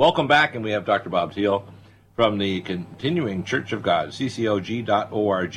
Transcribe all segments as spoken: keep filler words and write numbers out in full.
Welcome back, and we have Doctor Bob Thiel from the Continuing Church of God, C C O G dot org.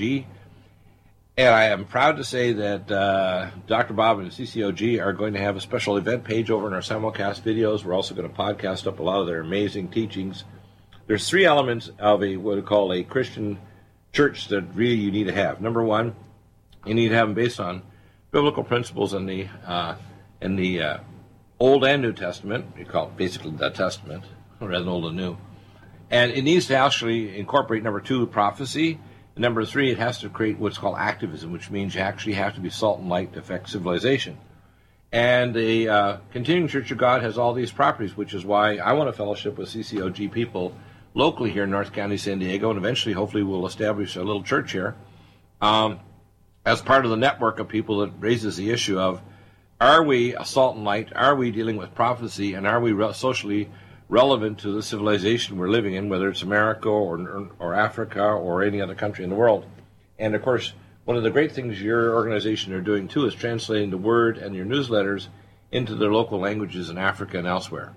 And I am proud to say that uh, Doctor Bob and C C O G are going to have a special event page over in our simulcast videos. We're also going to podcast up a lot of their amazing teachings. There's three elements of a what we call a Christian church that really you need to have. Number one, you need to have them based on biblical principles in the uh, in the uh, Old and New Testament. You call it basically the Testament, rather than Old and New. And it needs to actually incorporate, number two, prophecy. And number three, it has to create what's called activism, which means you actually have to be salt and light to affect civilization. And the uh, Continuing Church of God has all these properties, which is why I want to fellowship with C C O G people locally here in North County, San Diego, and eventually, hopefully, we'll establish a little church here um, as part of the network of people that raises the issue of, are we a salt and light? Are we dealing with prophecy? And are we re- socially relevant to the civilization we're living in, whether it's America or, or Africa or any other country in the world? And, of course, one of the great things your organization are doing, too, is translating the Word and your newsletters into their local languages in Africa and elsewhere.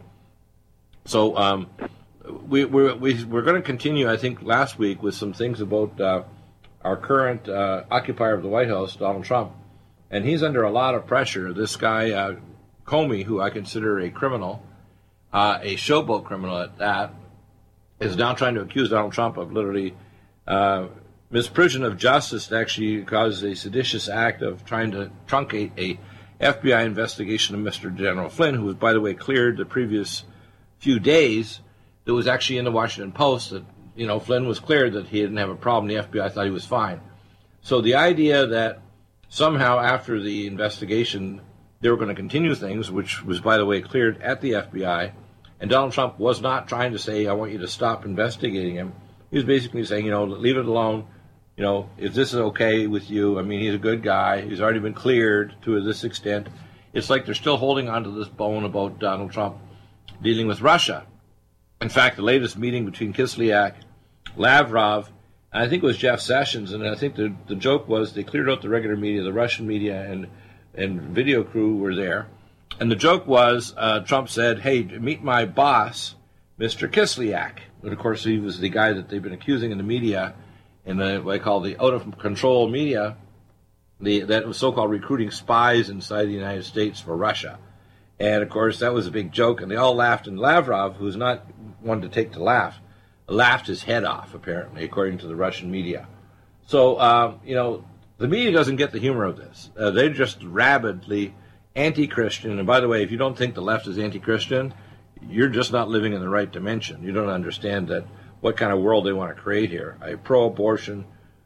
So um, we, we're, we, we're going to continue, I think, last week with some things about uh, our current uh, occupier of the White House, Donald Trump. And he's under a lot of pressure. This guy, uh, Comey, who I consider a criminal, Uh, a showboat criminal at that, is now trying to accuse Donald Trump of literally uh, misprision of justice to actually cause a seditious act of trying to truncate a F B I investigation of Mister General Flynn, who was, by the way, cleared the previous few days. That was actually in the Washington Post that, you know, Flynn was cleared, that he didn't have a problem. The F B I thought he was fine. So the idea that somehow after the investigation they were going to continue things, which was, by the way, cleared at the F B I, and Donald Trump was not trying to say, I want you to stop investigating him. He was basically saying, you know, leave it alone. You know, is this okay with you? I mean, he's a good guy. He's already been cleared to this extent. It's like they're still holding on to this bone about Donald Trump dealing with Russia. In fact, the latest meeting between Kislyak, Lavrov, and I think it was Jeff Sessions, and I think the, the joke was they cleared out the regular media, the Russian media, and and video crew were there. And the joke was, uh, Trump said, hey, meet my boss, Mister Kislyak. But, of course, he was the guy that they've been accusing in the media, in the, what I call the out-of-control media, the, that was so-called recruiting spies inside the United States for Russia. And, of course, that was a big joke, and they all laughed. And Lavrov, who's not one to take to laugh, laughed his head off, apparently, according to the Russian media. So, uh, you know, the media doesn't get the humor of this. Uh, they're just rabidly anti-Christian. And by the way, if you don't think the left is anti-Christian, you're just not living in the right dimension. You don't understand that what kind of world they want to create here. A pro-abortion,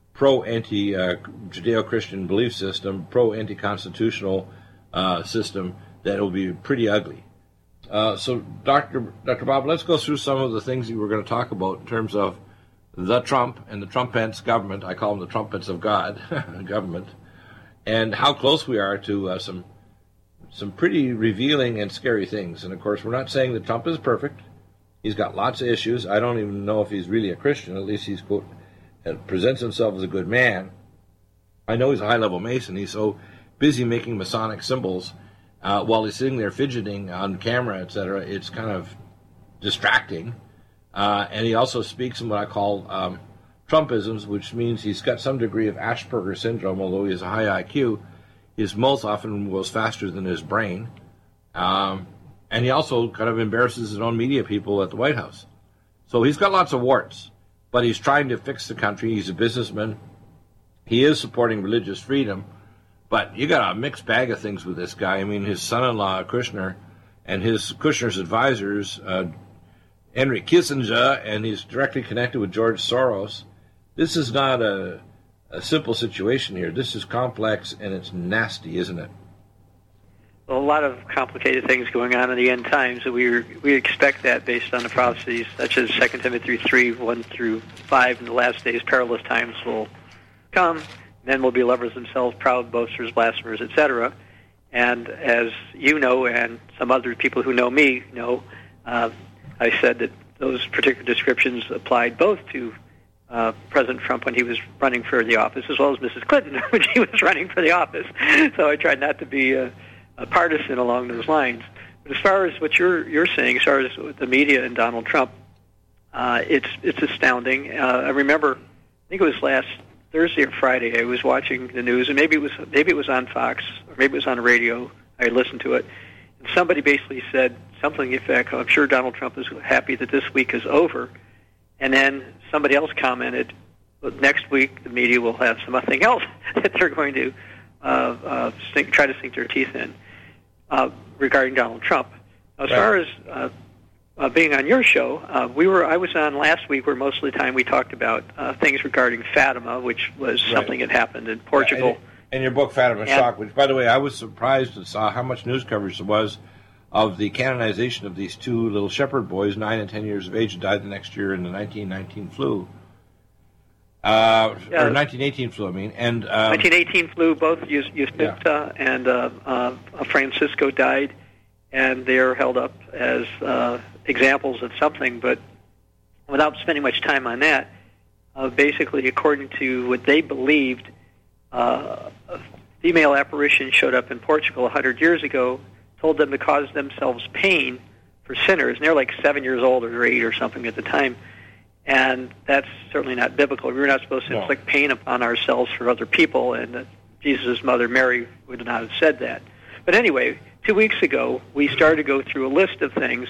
pro-anti-Judeo-Christian belief system, pro-anti-constitutional uh, system that will be pretty ugly. Uh, so, Doctor Doctor Bob, let's go through some of the things that we're going to talk about in terms of the Trump and the Trumpets government. I call them the Trumpets of God government, and how close we are to uh, some some pretty revealing and scary things. And, of course, we're not saying that Trump is perfect. He's got lots of issues. I don't even know if he's really a Christian. At least he's, quote, presents himself as a good man. I know he's a high-level Mason. He's so busy making Masonic symbols uh, while he's sitting there fidgeting on camera, et cetera. It's kind of distracting. Uh, and he also speaks in what I call um, Trumpisms, which means he's got some degree of Asperger's syndrome, although he has a high I Q. His mouth often goes faster than his brain. Um, and he also kind of embarrasses his own media people at the White House. So he's got lots of warts, but he's trying to fix the country. He's a businessman. He is supporting religious freedom, but you got a mixed bag of things with this guy. I mean, his son-in-law, Kushner, and his Kushner's advisors, uh, Henry Kissinger, and he's directly connected with George Soros. This is not a, a simple situation here. This is complex, and it's nasty, isn't it? Well, a lot of complicated things going on in the end times, and we we expect that based on the prophecies, such as Second Timothy three, one through five, in the last days perilous times will come. Men will be lovers themselves, proud, boasters, blasphemers, et cetera. And as you know, and some other people who know me know, uh, I said that those particular descriptions applied both to uh, President Trump when he was running for the office, as well as Missus Clinton when she was running for the office. So I tried not to be uh, a partisan along those lines. But as far as what you're you're saying, as far as the media and Donald Trump, uh, it's it's astounding. Uh, I remember, I think it was last Thursday or Friday. I was watching the news, and maybe it was maybe it was on Fox or maybe it was on the radio. I listened to it, and somebody basically said something in fact, I'm sure Donald Trump is happy that this week is over. And then somebody else commented, well, next week the media will have something else that they're going to uh, uh, sink, try to sink their teeth in uh, regarding Donald Trump. As right. far as uh, uh, being on your show, uh, we were I was on last week where most of the time we talked about uh, things regarding Fatima, which was right. something that happened in Portugal. Yeah, and your book, Fatima Shock, which, by the way, I was surprised and saw how much news coverage there was of the canonization of these two little shepherd boys, nine and ten years of age, who died the next year in the nineteen nineteen flu. Uh, yeah. Or nineteen eighteen flu, I mean. And um, nineteen eighteen flu, both Justinta yeah. and uh, uh, Francisco died, and they're held up as uh, examples of something. But without spending much time on that, uh, basically, according to what they believed, uh, a female apparition showed up in Portugal one hundred years ago, told them to cause themselves pain for sinners. And they're like seven years old or eight or something at the time. And that's certainly not biblical. We're not supposed to no. inflict pain upon ourselves for other people, and uh, Jesus' mother, Mary, would not have said that. But anyway, two weeks ago, we started to go through a list of things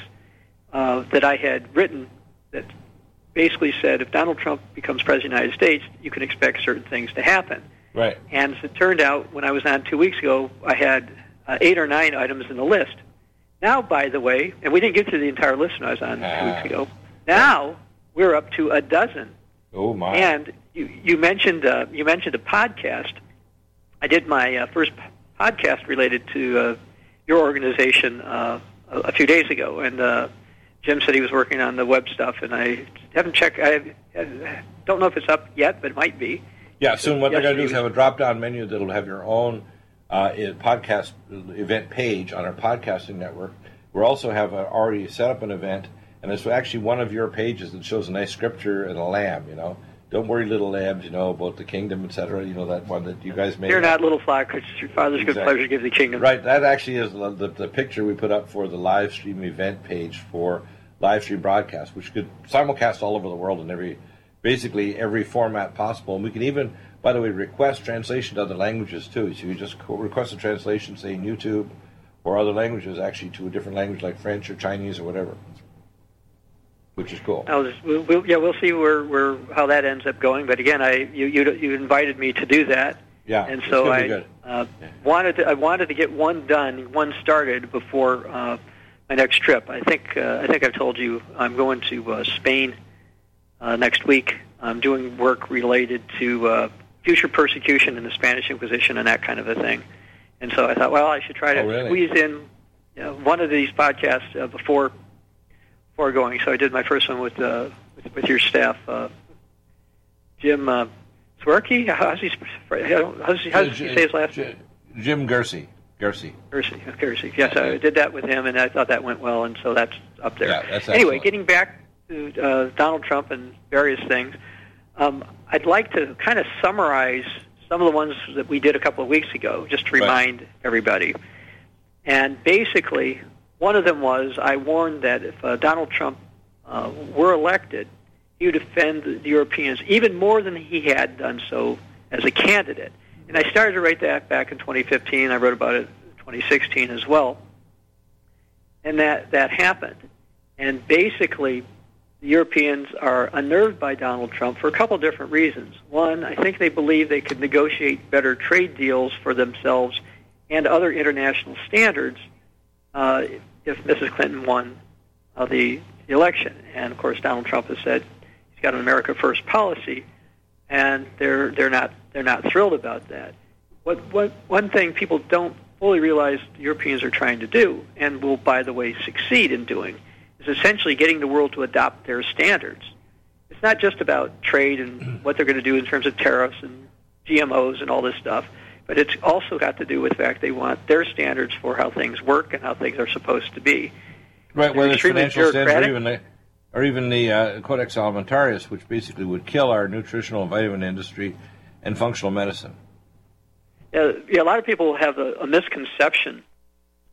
uh, that I had written that basically said if Donald Trump becomes President of the United States, you can expect certain things to happen. Right. And as it turned out, when I was on two weeks ago, I had Uh, eight or nine items in the list. Now, by the way, and we didn't get through the entire list when I was on uh, two weeks ago. Now we're up to a dozen. Oh my! And you, you mentioned uh, you mentioned a podcast. I did my uh, first podcast related to uh, your organization uh, a, a few days ago, and uh, Jim said he was working on the web stuff, and I haven't checked. I, I don't know if it's up yet, but it might be. Yeah, soon. What they're going to do is have a drop-down menu that'll have your own Uh, a podcast event page on our podcasting network. We also have a, already set up an event, and it's actually one of your pages that shows a nice scripture and a lamb, you know. Don't worry, little lambs, you know, about the kingdom, et cetera. You know, that one that you guys made. You're not little flock, because your Father's exactly. good pleasure to give the kingdom. Right, that actually is the, the, the picture we put up for the live stream event page for live stream broadcast, which could simulcast all over the world in every, basically every format possible. And we can even, by the way, request translation to other languages, too. So you just request a translation, say, in YouTube or other languages, actually, to a different language like French or Chinese or whatever, which is cool. I'll just, we'll, we'll, yeah, we'll see where, where how that ends up going. But, again, I you you, you invited me to do that. Yeah, and so I uh, yeah. wanted to, I wanted to get one done, one started before uh, my next trip. I think uh, I think I've told you I'm going to uh, Spain uh, next week. I'm doing work related to uh, future persecution in the Spanish Inquisition and that kind of a thing. And so I thought, well, I should try to oh, really? squeeze in you know, one of these podcasts uh, before before going. So I did my first one with uh, with, with your staff, uh, Jim uh, Swerke. How's he? How's he, how's he say his last name? Jim Gersey. Gersey. Gersey. Gersey. Yes, I did that with him, and I thought that went well, and so that's up there. Yeah, that's anyway, excellent. Getting back to uh, Donald Trump and various things. Um, I'd like to kind of summarize some of the ones that we did a couple of weeks ago, just to remind right. everybody. And basically, one of them was I warned that if uh, Donald Trump uh, were elected, he would offend the Europeans even more than he had done so as a candidate. And I started to write that back in twenty fifteen. I wrote about it in twenty sixteen as well. And that, that happened. And basically, the Europeans are unnerved by Donald Trump for a couple of different reasons. One, I think they believe they could negotiate better trade deals for themselves and other international standards uh, if Missus Clinton won uh, the election. And, of course, Donald Trump has said he's got an America First policy, and they're they're not they're not thrilled about that. What, what one thing people don't fully realize the Europeans are trying to do, and will, by the way, succeed in doing, is essentially getting the world to adopt their standards. It's not just about trade and what they're going to do in terms of tariffs and G M Os and all this stuff, but it's also got to do with the fact they want their standards for how things work and how things are supposed to be. Right, whether it's financial standards or even the, or even the uh, Codex Alimentarius, which basically would kill our nutritional and vitamin industry and functional medicine. Yeah, yeah a lot of people have a, a misconception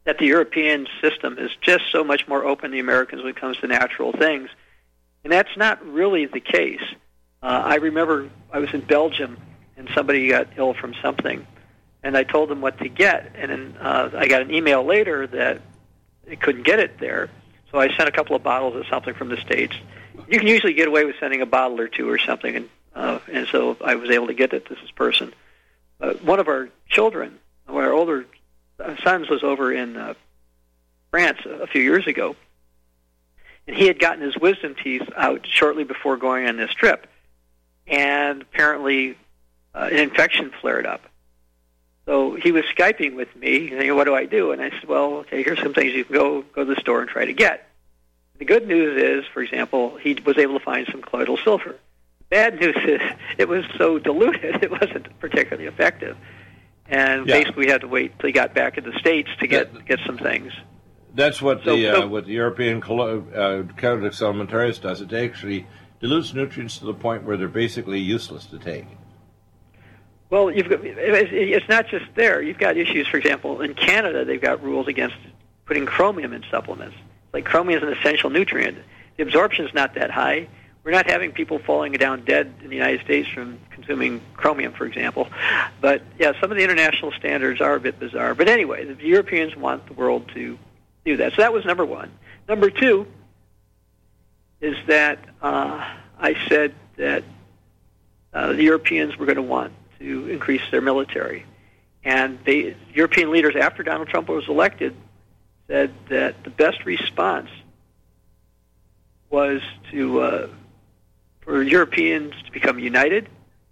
that the European system is just so much more open than the Americans when it comes to natural things. And that's not really the case. Uh, I remember I was in Belgium, and somebody got ill from something, and I told them what to get. And then uh, I got an email later that they couldn't get it there. So I sent a couple of bottles of something from the States. You can usually get away with sending a bottle or two or something, and uh, and so I was able to get it to this person. Uh, one of our children, one of our older sons, was over in uh, France a few years ago, and he had gotten his wisdom teeth out shortly before going on this trip, and apparently uh, an infection flared up. So he was Skyping with me, and what do I do? And I said, well, okay, here's some things you can go go to the store and try to get. The good news is, for example, he was able to find some colloidal silver. The bad news is it was so diluted, it wasn't particularly effective. And yeah. basically we had to wait till he got back in the States to get that, get some things. That's what so, the so, uh, what the European uh, Codex Alimentarius does. It actually dilutes nutrients to the point where they're basically useless to take. Well, you've got, it's not just there. You've got issues, for example, in Canada, they've got rules against putting chromium in supplements. Like chromium is an essential nutrient. The absorption is not that high. We're not having people falling down dead in the United States from consuming chromium, for example. But, yeah, some of the international standards are a bit bizarre. But anyway, the Europeans want the world to do that. So that was number one. Number two is that uh, I said that uh, the Europeans were going to want to increase their military. And they, European leaders, after Donald Trump was elected, said that the best response was to uh, for Europeans to become united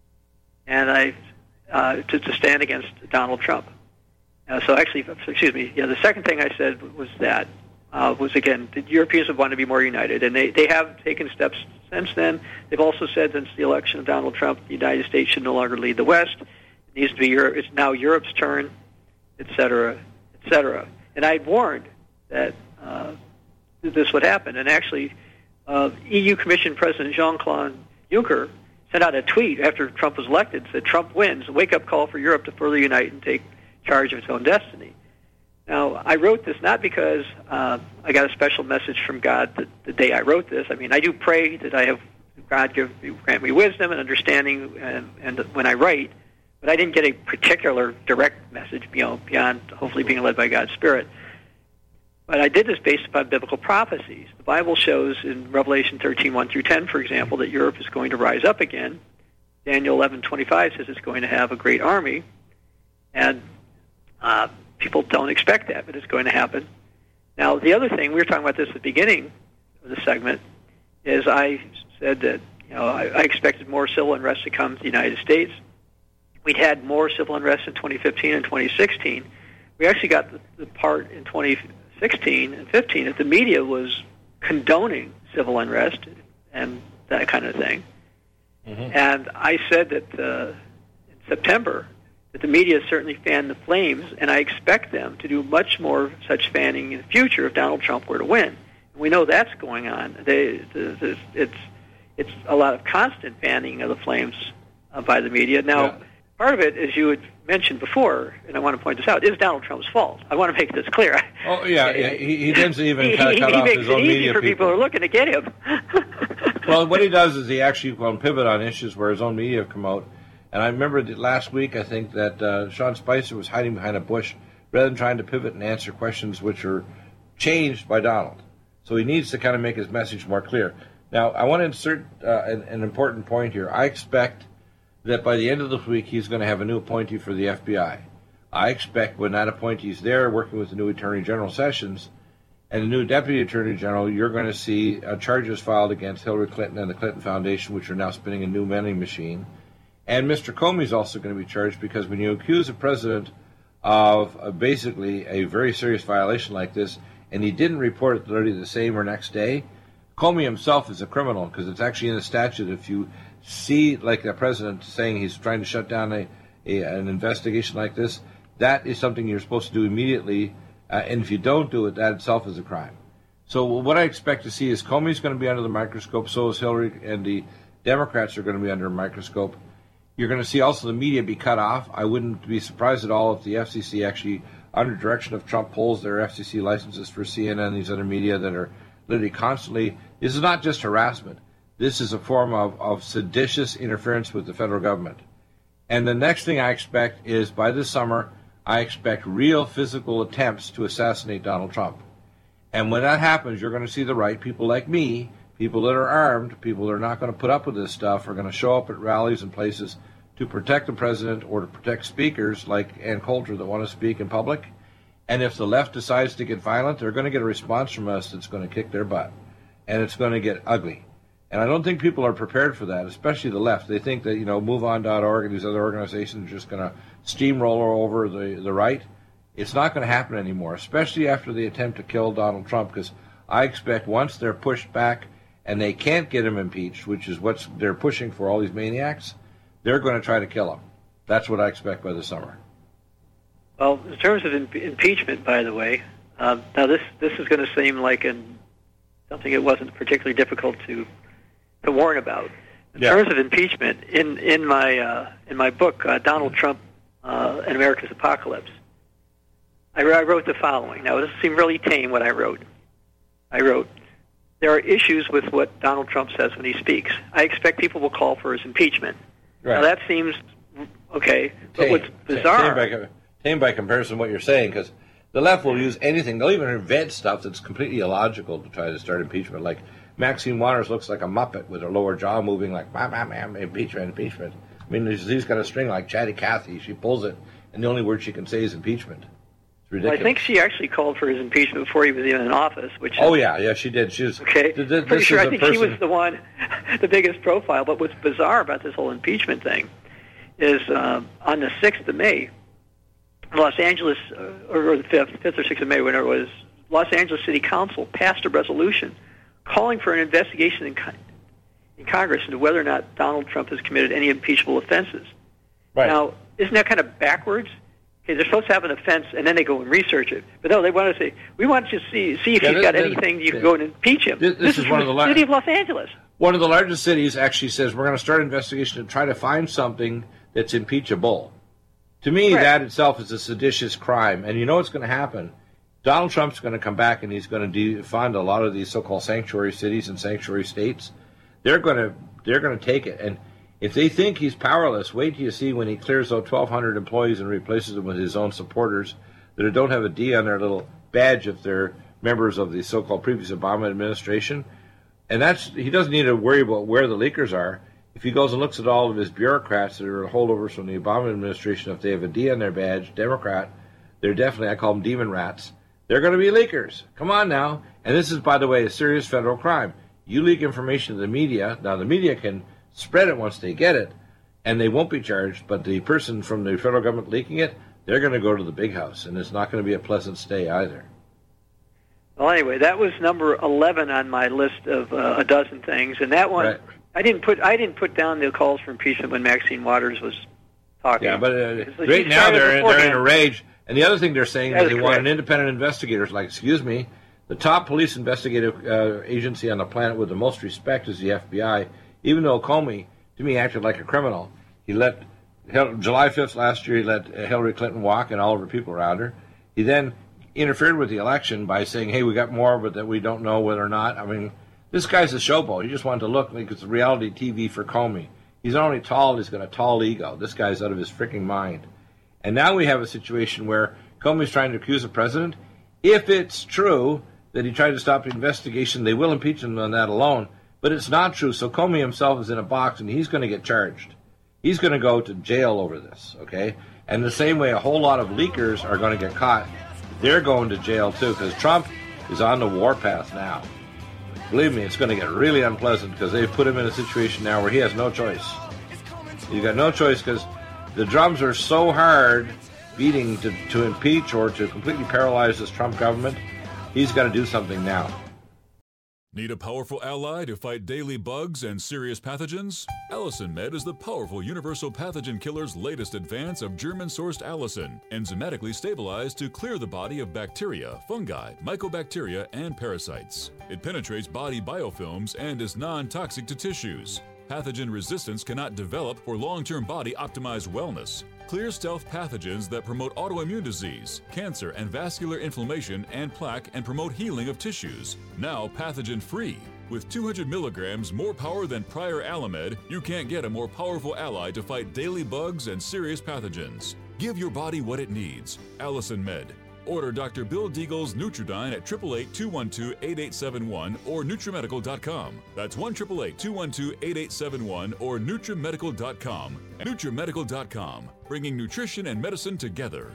and I uh, to, to stand against Donald Trump. Uh, so actually, excuse me, yeah, the second thing I said was that uh, was, again, the Europeans would want to be more united, and they, they have taken steps since then. They've also said since the election of Donald Trump, the United States should no longer lead the West. It needs to be Europe. It's now Europe's turn, et cetera, et cetera. And I warned that uh, this would happen. And actually, uh, E U Commission President Jean-Claude Juncker sent out a tweet after Trump was elected, said, Trump wins, a wake-up call for Europe to further unite and take charge of its own destiny. Now, I wrote this not because uh, I got a special message from God the, the day I wrote this. I mean, I do pray that I have God give, grant me wisdom and understanding and, and when I write, but I didn't get a particular direct message, you know, beyond hopefully being led by God's Spirit. But I did this based upon biblical prophecies. The Bible shows in Revelation thirteen, one through ten, for example, that Europe is going to rise up again. Daniel eleven twenty-five says it's going to have a great army. And uh, people don't expect that, but it's going to happen. Now, the other thing, we were talking about this at the beginning of the segment, is I said that you know I, I expected more civil unrest to come to the United States. We'd had more civil unrest in twenty fifteen and twenty sixteen. We actually got the, the part in twenty sixteen and fifteen that the media was condoning civil unrest and that kind of thing. Mm-hmm. And I said that uh, in September that the media certainly fanned the flames, and I expect them to do much more such fanning in the future if Donald Trump were to win. And we know that's going on. They, the, the, it's it's a lot of constant fanning of the flames uh, by the media. Now, yeah. Part of it, as you had mentioned before, and I want to point this out, is Donald Trump's fault. I want to make this clear. Oh, yeah, yeah. He, he tends to even he, cut, he, cut he off makes his own it easy media for people. people who are looking to get him. Well, what he does is he actually will pivot on issues where his own media come out. And I remember that last week, I think, that uh, Sean Spicer was hiding behind a bush rather than trying to pivot and answer questions which are changed by Donald. So he needs to kind of make his message more clear. Now, I want to insert uh, an, an important point here. I expect that by the end of this week, he's going to have a new appointee for the F B I. I expect when that appointee is there, working with the new Attorney General Sessions and the new Deputy Attorney General, you're going to see uh, charges filed against Hillary Clinton and the Clinton Foundation, which are now spinning a new vending machine. And Mister Comey is also going to be charged because when you accuse a president of uh, basically a very serious violation like this, and he didn't report it literally the same or next day, Comey himself is a criminal because it's actually in the statute. If you see like the president saying he's trying to shut down a, a an investigation like this, that is something you're supposed to do immediately, uh, and if you don't do it, that itself is a crime. So what I expect to see is Comey's going to be under the microscope, so is Hillary, and the Democrats are going to be under a microscope. You're going to see also the media be cut off. I wouldn't be surprised at all if the F C C actually under direction of Trump, pulls their F C C licenses for C N N and these other media that are literally constantly, this is not just harassment. This is a form of, of seditious interference with the federal government. And the next thing I expect is by this summer, I expect real physical attempts to assassinate Donald Trump. And when that happens, you're going to see the right people like me, people that are armed, people that are not going to put up with this stuff, are going to show up at rallies and places to protect the president or to protect speakers like Ann Coulter that want to speak in public. And if the left decides to get violent, they're going to get a response from us that's going to kick their butt. And it's going to get ugly. And I don't think people are prepared for that, especially the left. They think that, you know, move on dot org and these other organizations are just going to steamroller over the, the right. It's not going to happen anymore, especially after the attempt to kill Donald Trump, because I expect once they're pushed back and they can't get him impeached, which is what they're pushing for, all these maniacs, they're going to try to kill him. That's what I expect by the summer. Well, in terms of impe- impeachment, by the way, uh, now this this is going to seem like an, something it wasn't particularly difficult to to warn about. In yeah. terms of impeachment, in in my uh, in my book, uh, Donald Trump uh, and America's Apocalypse, I, I wrote the following. Now, this seemed really tame what I wrote. I wrote, there are issues with what Donald Trump says when he speaks. I expect people will call for his impeachment. Right. Now, that seems okay, but tame, what's bizarre... Tame by, tame by comparison to what you're saying, because the left will use anything. They'll even invent stuff that's completely illogical to try to start impeachment. Like Maxine Waters looks like a Muppet with her lower jaw moving like, bam, bam, bam, impeachment, impeachment. I mean, he's got a string like Chatty Cathy. She pulls it, and the only word she can say is impeachment. It's ridiculous. Well, I think she actually called for his impeachment before he was even in office. Which is, oh, yeah, yeah, she did. She was, okay. Th- th- Pretty sure I think person... she was the one, the biggest profile. But what's bizarre about this whole impeachment thing is uh, on the sixth of May, Los Angeles, uh, or, or the fifth, fifth or sixth of May, whenever it was, Los Angeles City Council passed a resolution calling for an investigation in, co- in Congress into whether or not Donald Trump has committed any impeachable offenses. Right. Now, isn't that kind of backwards? Okay, they're supposed to have an offense, and then they go and research it. But no, they want to say, we want to see see if yeah, he's this, got this, anything you yeah. can go and impeach him. This, this, this is, is one from of the the la- city of Los Angeles. One of the largest cities actually says we're going to start an investigation to try to find something that's impeachable. To me, right. that itself is a seditious crime. And you know what's going to happen? Donald Trump's going to come back and he's going to defund a lot of these so-called sanctuary cities and sanctuary states. They're going to they're going to take it. And if they think he's powerless, wait till you see when he clears out twelve hundred employees and replaces them with his own supporters that don't have a D on their little badge if they're members of the so-called previous Obama administration. And that's he doesn't need to worry about where the leakers are. If he goes and looks at all of his bureaucrats that are holdovers from the Obama administration, if they have a D on their badge, Democrat, they're definitely, I call them demon rats, they're going to be leakers. Come on now. And this is, by the way, a serious federal crime. You leak information to the media. Now, the media can spread it once they get it, and they won't be charged. But the person from the federal government leaking it, they're going to go to the big house, and it's not going to be a pleasant stay either. Well, anyway, that was number eleven on my list of uh, a dozen things, and that one, right. I didn't put I didn't put down the calls for impeachment when Maxine Waters was talking. Yeah, but uh, right now they're in, they're in a rage. And the other thing they're saying is, is they correct. want an independent investigator. Like, excuse me, the top police investigative uh, agency on the planet with the most respect is the F B I. Even though Comey, to me, acted like a criminal, he let July fifth last year he let Hillary Clinton walk and all of her people around her. He then interfered with the election by saying, hey, we got more, but that we don't know whether or not. I mean, this guy's a showboat. He just wanted to look like it's reality T V for Comey. He's not only tall, he's got a tall ego. This guy's out of his freaking mind. And now we have a situation where Comey's trying to accuse the president. If it's true that he tried to stop the investigation, they will impeach him on that alone. But it's not true. So Comey himself is in a box, and he's going to get charged. He's going to go to jail over this, okay? And the same way a whole lot of leakers are going to get caught, they're going to jail too, because Trump is on the warpath now. Believe me, it's going to get really unpleasant because they've put him in a situation now where he has no choice. He's got no choice because the drums are so hard beating to, to impeach or to completely paralyze this Trump government. He's got to do something now. Need a powerful ally to fight daily bugs and serious pathogens? Allicin Med is the powerful universal pathogen killer's latest advance of German-sourced allicin, enzymatically stabilized to clear the body of bacteria, fungi, mycobacteria, and parasites. It penetrates body biofilms and is non-toxic to tissues. Pathogen resistance cannot develop for long-term body-optimized wellness. Clear stealth pathogens that promote autoimmune disease, cancer, and vascular inflammation and plaque and promote healing of tissues. Now pathogen-free. With two hundred milligrams more power than prior Alamed, you can't get a more powerful ally to fight daily bugs and serious pathogens. Give your body what it needs. Allison Med. Order Doctor Bill Deagle's Nutridyne at eight eight eight, two one two, eight eight seven one or Nutrimedical dot com. That's one eight eight eight, two one two, eight eight seven one or Nutrimedical dot com. Nutrimedical dot com, bringing nutrition and medicine together.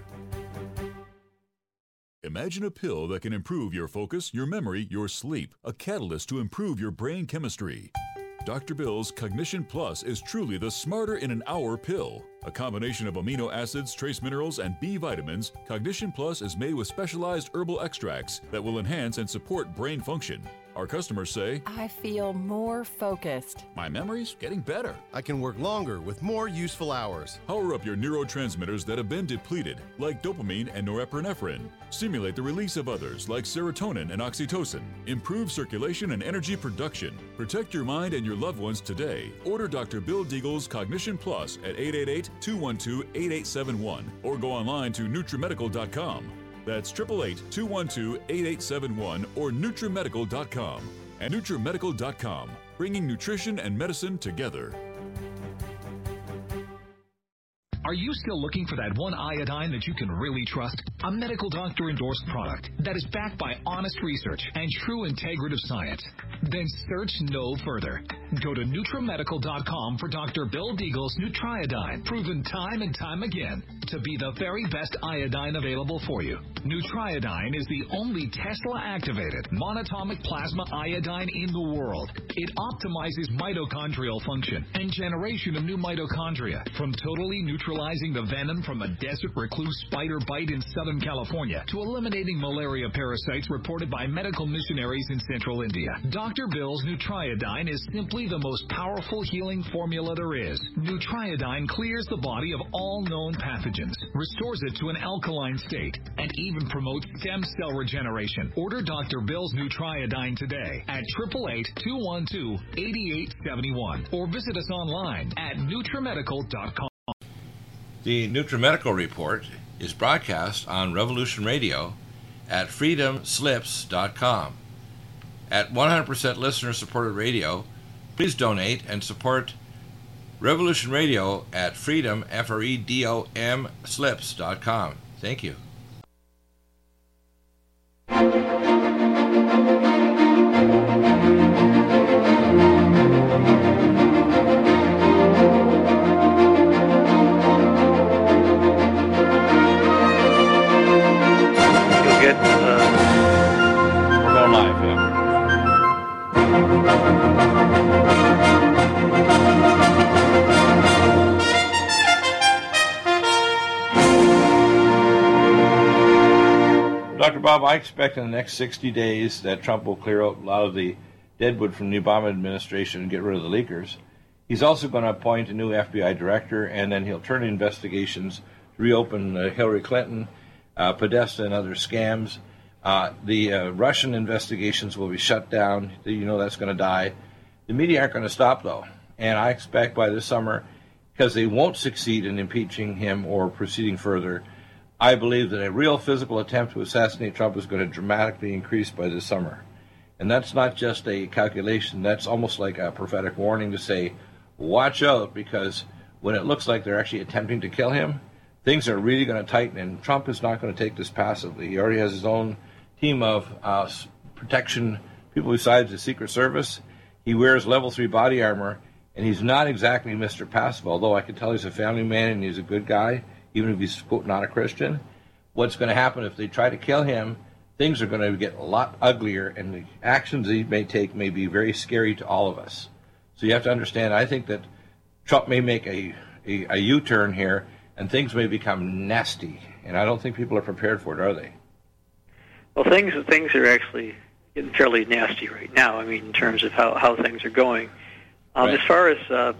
Imagine a pill that can improve your focus, your memory, your sleep, a catalyst to improve your brain chemistry. Doctor Bill's Cognition Plus is truly the smarter in an hour pill. A combination of amino acids, trace minerals, and B vitamins, Cognition Plus is made with specialized herbal extracts that will enhance and support brain function. Our customers say, I feel more focused. My memory's getting better. I can work longer with more useful hours. Power up your neurotransmitters that have been depleted, like dopamine and norepinephrine. Stimulate the release of others, like serotonin and oxytocin. Improve circulation and energy production. Protect your mind and your loved ones today. Order Doctor Bill Deagle's Cognition Plus at eight eight eight, two one two, eight eight seven one or go online to Nutrimedical dot com. That's eight eight eight, two one two, eight eight seven one or Nutrimedical dot com and Nutrimedical dot com, bringing nutrition and medicine together. Are you still looking for that one iodine that you can really trust? A medical doctor endorsed product that is backed by honest research and true integrative science? Then search no further. Go to Nutrimedical dot com for Doctor Bill Deagle's Nutriodine, proven time and time again to be the very best iodine available for you. Nutriodine is the only Tesla-activated monatomic plasma iodine in the world. It optimizes mitochondrial function and generation of new mitochondria, from totally neutralizing the venom from a desert recluse spider bite in Southern California to eliminating malaria parasites reported by medical missionaries in central India. Doctor Bill's Nutriodine is simply the most powerful healing formula there is. Nutriodine clears the body of all known pathogens, restores it to an alkaline state, and even promotes stem cell regeneration. Order Doctor Bill's Nutriodine today at eight eight eight, two one two, eight eight seven one or visit us online at Nutrimedical dot com. The Nutrimedical Report is broadcast on Revolution Radio at freedom slips dot com. At one hundred percent listener-supported radio, please donate and support Revolution Radio at freedom, F R E D O M, slips dot com. Thank you. Doctor Bob, I expect in the next sixty days that Trump will clear out a lot of the deadwood from the Obama administration and get rid of the leakers. He's also going to appoint a new F B I director, and then he'll turn investigations to reopen uh, Hillary Clinton, uh, Podesta, and other scams. Uh, the uh, Russian investigations will be shut down. You know that's going to die. The media aren't going to stop, though. And I expect by this summer, because they won't succeed in impeaching him or proceeding further, I believe that a real physical attempt to assassinate Trump is going to dramatically increase by this summer. And that's not just a calculation. That's almost like a prophetic warning to say, watch out, because when it looks like they're actually attempting to kill him, things are really going to tighten, and Trump is not going to take this passively. He already has his own team of uh, protection people besides the Secret Service. He wears level three body armor, and he's not exactly Mister Passive, although I can tell he's a family man and he's a good guy, even if he's, quote, not a Christian. What's going to happen if they try to kill him, things are going to get a lot uglier, and the actions he may take may be very scary to all of us. So you have to understand, I think that Trump may make a, a, a U-turn here, and things may become nasty, and I don't think people are prepared for it, are they? Well, things things are actually getting fairly nasty right now, I mean, in terms of how, how things are going. Um, right. As far as uh,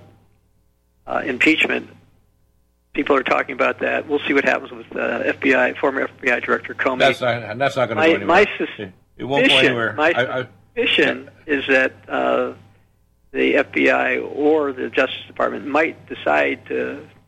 uh, impeachment, people are talking about that. We'll see what happens with uh, F B I, former F B I Director Comey. That's not, that's not going to my, go anywhere. My suspicion, it won't go anywhere. My I, I, suspicion yeah. is that uh, the F B I or the Justice Department might decide to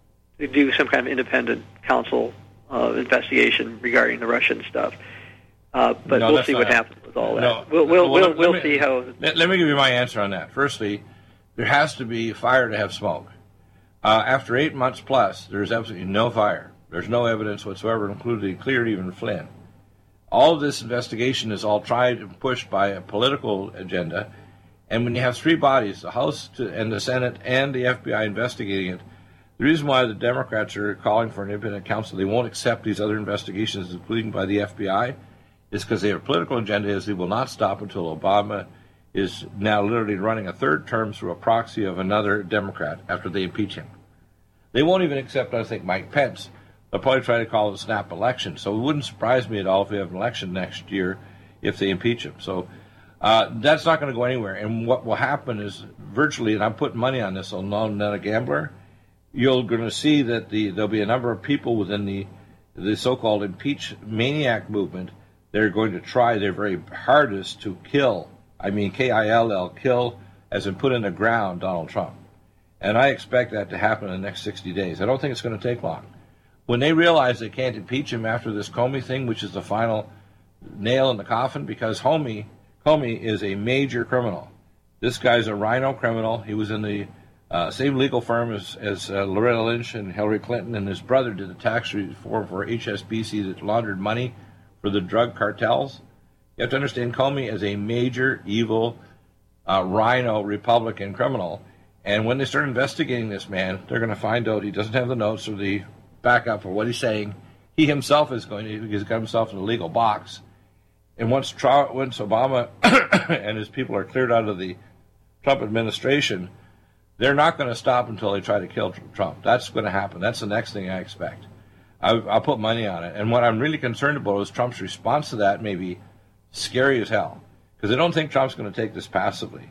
do some kind of independent counsel uh, investigation regarding the Russian stuff. Uh, but no, we'll see what not, happens with all that. No, we'll we'll well, we'll, we'll me, see how. Let, let me give you my answer on that. Firstly, there has to be fire to have smoke. Uh, after eight months plus, there's absolutely no fire. There's no evidence whatsoever, including cleared even Flynn. All of this investigation is all tried and pushed by a political agenda. And when you have three bodies, the House to, and the Senate and the F B I investigating it, the reason why the Democrats are calling for an independent counsel, they won't accept these other investigations, including by the F B I, is because they have a political agenda is they will not stop until Obama is now literally running a third term through a proxy of another Democrat after they impeach him. They won't even accept, I think, Mike Pence. They'll probably try to call it a snap election. So it wouldn't surprise me at all if we have an election next year if they impeach him. So uh, that's not going to go anywhere. And what will happen is virtually, and I'm putting money on this, I'm not a gambler, you're going to see that the there'll be a number of people within the the so-called impeach maniac movement that are going to try their very hardest to kill, I mean K I L L, kill, as in put in the ground, Donald Trump. And I expect that to happen in the next sixty days. I don't think it's going to take long. When they realize they can't impeach him after this Comey thing, which is the final nail in the coffin, because Comey, Comey is a major criminal. This guy's a rhino criminal. He was in the uh, same legal firm as, as uh, Loretta Lynch and Hillary Clinton, and his brother did the tax reform for H S B C that laundered money for the drug cartels. You have to understand Comey is a major, evil, uh, rhino Republican criminal. And when they start investigating this man, they're going to find out he doesn't have the notes or the backup for what he's saying. He himself is going to, he's got himself in a legal box. And once, once Obama and his people are cleared out of the Trump administration, they're not going to stop until they try to kill Trump. That's going to happen. That's the next thing I expect. I, I'll put money on it. And what I'm really concerned about is Trump's response to that may be scary as hell, because I don't think Trump's going to take this passively.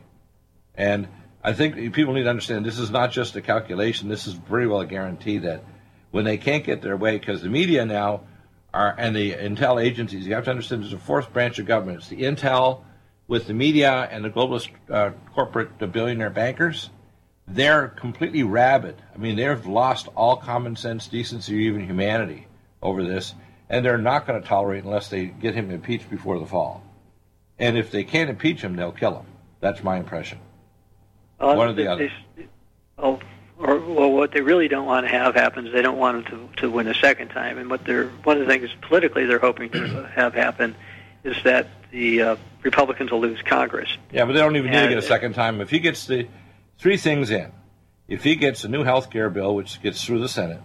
And I think people need to understand this is not just a calculation. This is very well a guarantee that when they can't get their way, because the media now are, and the intel agencies, you have to understand there's a fourth branch of government. It's the intel with the media and the globalist uh, corporate the billionaire bankers. They're completely rabid. I mean, they've lost all common sense, decency, or even humanity over this, and they're not going to tolerate unless they get him impeached before the fall. And if they can't impeach him, they'll kill him. That's my impression. Uh, One or the they, other. They, oh, or well, what they really don't want to have happen is they don't want him to, to win a second time. And what they're one of the things politically they're hoping to have happen is that the uh, Republicans will lose Congress. Yeah, but they don't even need and, to get a second time. If he gets the three things in, if he gets a new health care bill, which gets through the Senate,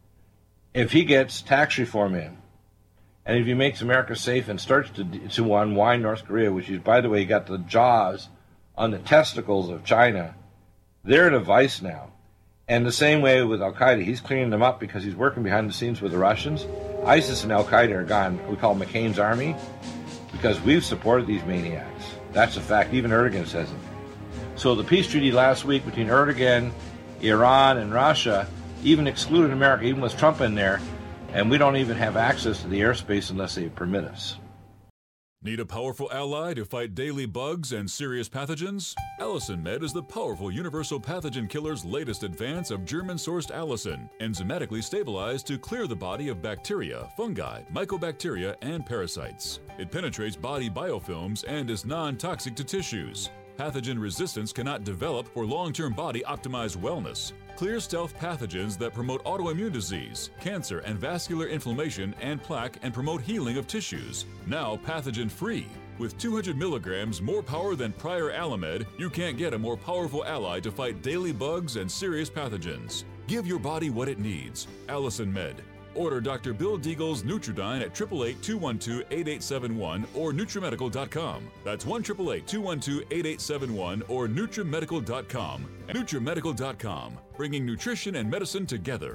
if he gets tax reform in, and if he makes America safe and starts to to unwind North Korea, which is, by the way, got the jaws on the testicles of China, they're at a vice now. And the same way with Al-Qaeda, he's cleaning them up because he's working behind the scenes with the Russians. ISIS and Al-Qaeda are gone, we call McCain's army, because we've supported these maniacs. That's a fact. Even Erdogan says it. So the peace treaty last week between Erdogan, Iran, and Russia even excluded America, even with Trump in there, and we don't even have access to the airspace unless they permit us. Need a powerful ally to fight daily bugs and serious pathogens? Allicin Med is the powerful universal pathogen killer's latest advance of German-sourced allicin, enzymatically stabilized to clear the body of bacteria, fungi, mycobacteria, and parasites. It penetrates body biofilms and is non-toxic to tissues. Pathogen resistance cannot develop for long-term body-optimized wellness. Clear stealth pathogens that promote autoimmune disease, cancer and vascular inflammation and plaque, and promote healing of tissues. Now pathogen-free. With two hundred milligrams more power than prior Alamed, you can't get a more powerful ally to fight daily bugs and serious pathogens. Give your body what it needs. Allicin Med. Order Doctor Bill Deagle's Nutridyne at eight eight eight, two one two, eight eight seven one or Nutrimedical dot com. That's one eight eight eight, two one two, eight eight seven one or Nutrimedical dot com. Nutrimedical dot com, bringing nutrition and medicine together.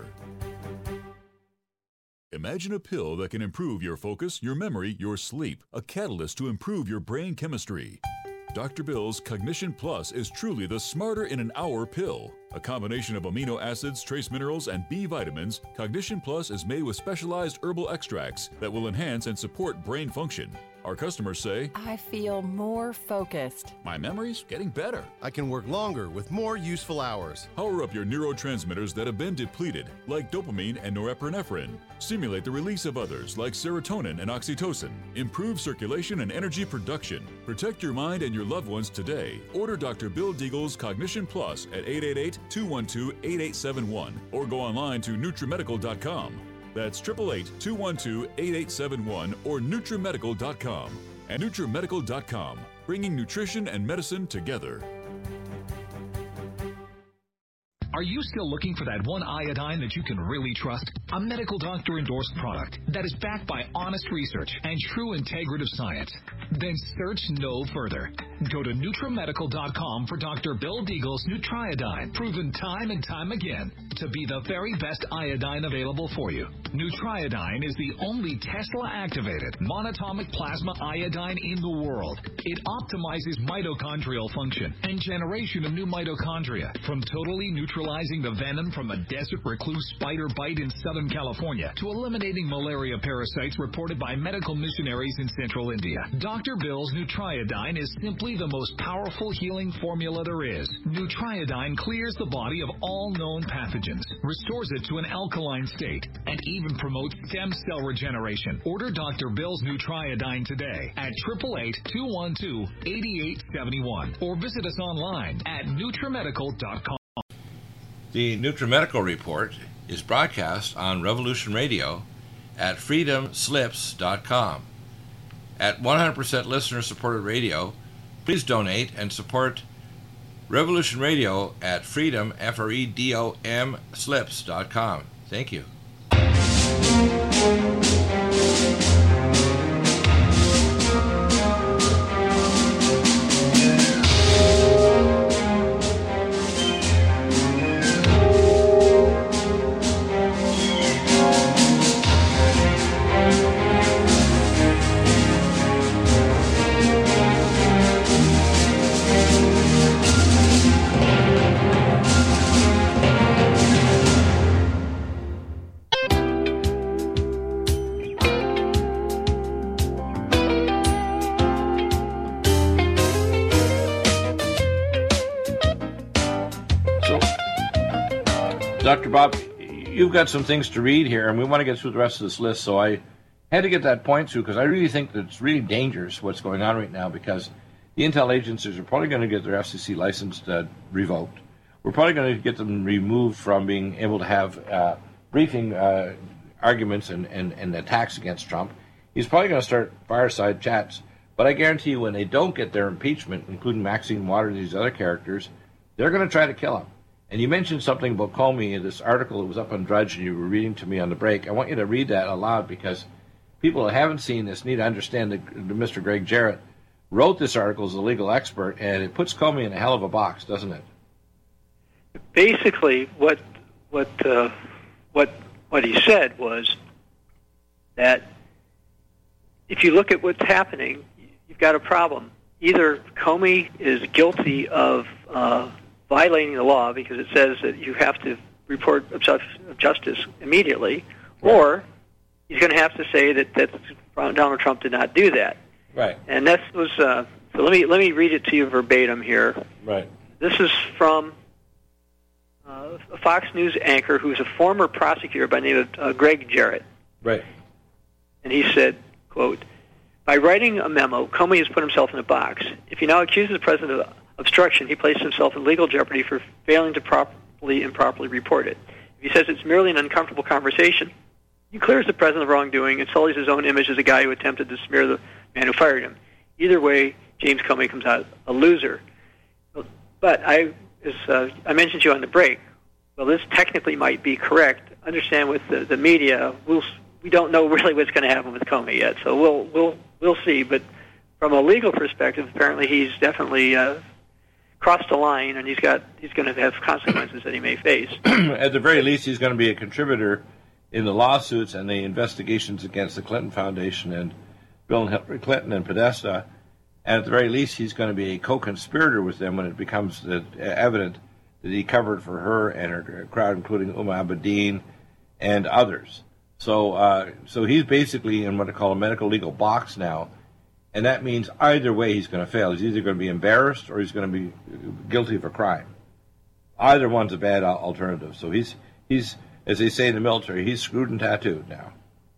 Imagine a pill that can improve your focus, your memory, your sleep, a catalyst to improve your brain chemistry. Doctor Bill's Cognition Plus is truly the smarter in an hour pill. A combination of amino acids, trace minerals, and B vitamins, Cognition Plus is made with specialized herbal extracts that will enhance and support brain function. Our customers say, I feel more focused. my memory's getting better. I can work longer with more useful hours. Power up your neurotransmitters that have been depleted, like dopamine and norepinephrine. Stimulate the release of others, like serotonin and oxytocin. Improve circulation and energy production. Protect your mind and your loved ones today. Order Doctor Bill Deagle's Cognition Plus at eight eight eight, two one two, eight eight seven one or go online to Nutrimedical dot com. That's eight eight eight, two one two, eight eight seven one or Nutrimedical dot com. And Nutrimedical dot com, bringing nutrition and medicine together. Are you still looking for that one iodine that you can really trust? A medical doctor endorsed product that is backed by honest research and true integrative science? Then search no further. Go to Nutrimedical dot com for Doctor Bill Deagle's Nutriodine, proven time and time again to be the very best iodine available for you. Nutriodine is the only Tesla-activated monatomic plasma iodine in the world. It optimizes mitochondrial function and generation of new mitochondria, from totally neutralizing the venom from a desert recluse spider bite in Southern California to eliminating malaria parasites reported by medical missionaries in Central India. Doctor Bill's Nutriodine is simply the most powerful healing formula there is. Nutriodine clears the body of all known pathogens, restores it to an alkaline state, and even promotes stem cell regeneration. Order Doctor Bill's Nutriodine today at eight eight eight, two one two, eight eight seven one or visit us online at Nutrimedical dot com. The Nutrimedical Report is broadcast on Revolution Radio at freedom slips dot com. At one hundred percent listener-supported radio, please donate and support Revolution Radio at freedom, F R E D O M, slips dot com. Thank you. Doctor Bob, you've got some things to read here, and we want to get through the rest of this list, so I had to get that point through, because I really think that it's really dangerous what's going on right now, because the intel agencies are probably going to get their F C C license uh, revoked. We're probably going to get them removed from being able to have uh, briefing uh, arguments and, and, and attacks against Trump. He's probably going to start fireside chats, but I guarantee you when they don't get their impeachment, including Maxine Waters and these other characters, they're going to try to kill him. And you mentioned something about Comey in this article that was up on Drudge, and you were reading to me on the break. I want you to read that aloud, because people who haven't seen this need to understand that Mister Greg Jarrett wrote this article as a legal expert, and it puts Comey in a hell of a box, doesn't it? Basically, what what uh, what what he said was that if you look at what's happening, you've got a problem. Either Comey is guilty of uh, violating the law, because it says that you have to report obstruction of justice immediately, right, or he's going to have to say that, that Donald Trump did not do that. Right. And that was uh, so. Let me let me read it to you verbatim here. Right. This is from uh, a Fox News anchor who's a former prosecutor by the name of uh, Greg Jarrett. Right. And he said, "Quote: By writing a memo, Comey has put himself in a box. If he now accuses the president of obstruction, he places himself in legal jeopardy for failing to properly and improperly report it. If he says it's merely an uncomfortable conversation, he clears the president of wrongdoing and sullies his own image as a guy who attempted to smear the man who fired him. Either way, James Comey comes out a loser." But I, as uh, I mentioned to you on the break, well, this technically might be correct. Understand, with the, the media, we'll, we don't know really what's going to happen with Comey yet, so we'll we'll we'll see. But from a legal perspective, apparently he's definitely uh, crossed the line, and he's got he's going to have consequences that he may face. At the very least, he's going to be a contributor in the lawsuits and the investigations against the Clinton Foundation and Bill and Hillary Clinton and Podesta. And at the very least, he's going to be a co-conspirator with them when it becomes uh, evident that he covered for her and her crowd, including Umar Abedin and others. So, uh, so he's basically in what I call a medical legal box now, and that means either way he's going to fail. He's either going to be embarrassed or he's going to be guilty of a crime. Either one's a bad alternative. So he's he's as they say in the military, he's screwed and tattooed now.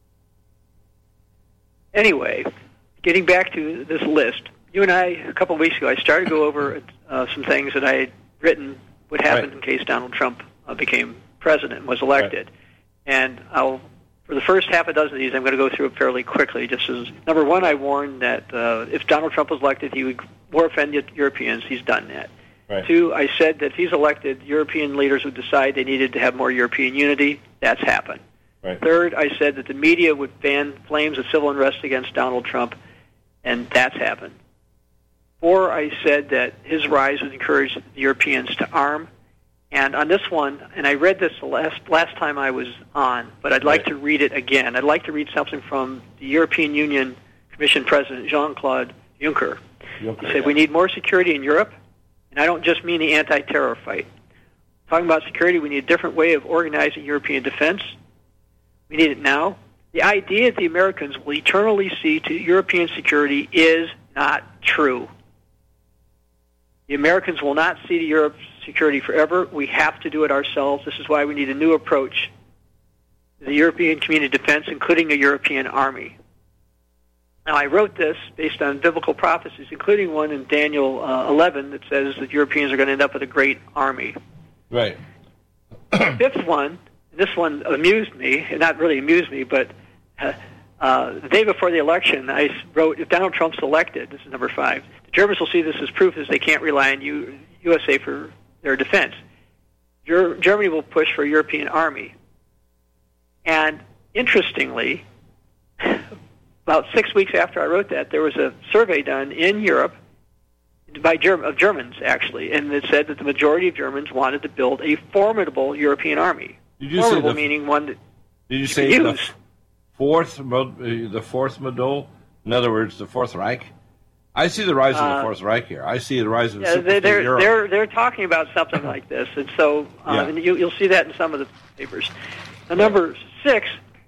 Anyway, getting back to this list, you and I, a couple of weeks ago, I started to go over uh, some things that I had written would happen Right. in case Donald Trump uh, became president and was elected. Right. And I'll, for the first half a dozen of these, I'm going to go through it fairly quickly. Just as number one, I warned that uh, if Donald Trump was elected, he would more offend the Europeans. He's done that. Right. Two, I said that if he's elected, European leaders would decide they needed to have more European unity. That's happened. Right. Third, I said that the media would fan flames of civil unrest against Donald Trump, and that's happened. Four, I said that his rise would encourage the Europeans to arm. And on this one, and I read this the last last time I was on, but I'd like Right. to read it again. I'd like to read something from the European Union Commission President Jean-Claude Juncker. Juncker, He said, yeah. we need more security in Europe, and I don't just mean the anti-terror fight. Talking about security, we need a different way of organizing European defense. We need it now. The idea that the Americans will eternally see to European security is not true. The Americans will not see to Europe's security forever. We have to do it ourselves. This is why we need a new approach to the European community defense, including a European army. Now, I wrote this based on biblical prophecies, including one in Daniel uh, eleven that says that Europeans are going to end up with a great army. Right. Fifth one, this one amused me, not really amused me, but uh, uh, the day before the election, I wrote, if Donald Trump's elected, this is number five, the Germans will see this as proof as they can't rely on U- U S A for their defense. Ger- Germany will push for a European army. And interestingly, about six weeks after I wrote that, there was a survey done in Europe by Germ- of Germans, actually, and it said that the majority of Germans wanted to build a formidable European army. Did you say Formidable the- meaning one that Did you you say can the use. f- fourth, mo- uh, the fourth module? In other words, the Fourth Reich. I see the rise of the Uh, Fourth Reich here. I see the rise of Yeah, superstate they- they're Europe. they're they're talking about something like this, and so uh, Yeah. and you, you'll see that in some of the papers. Now, number six,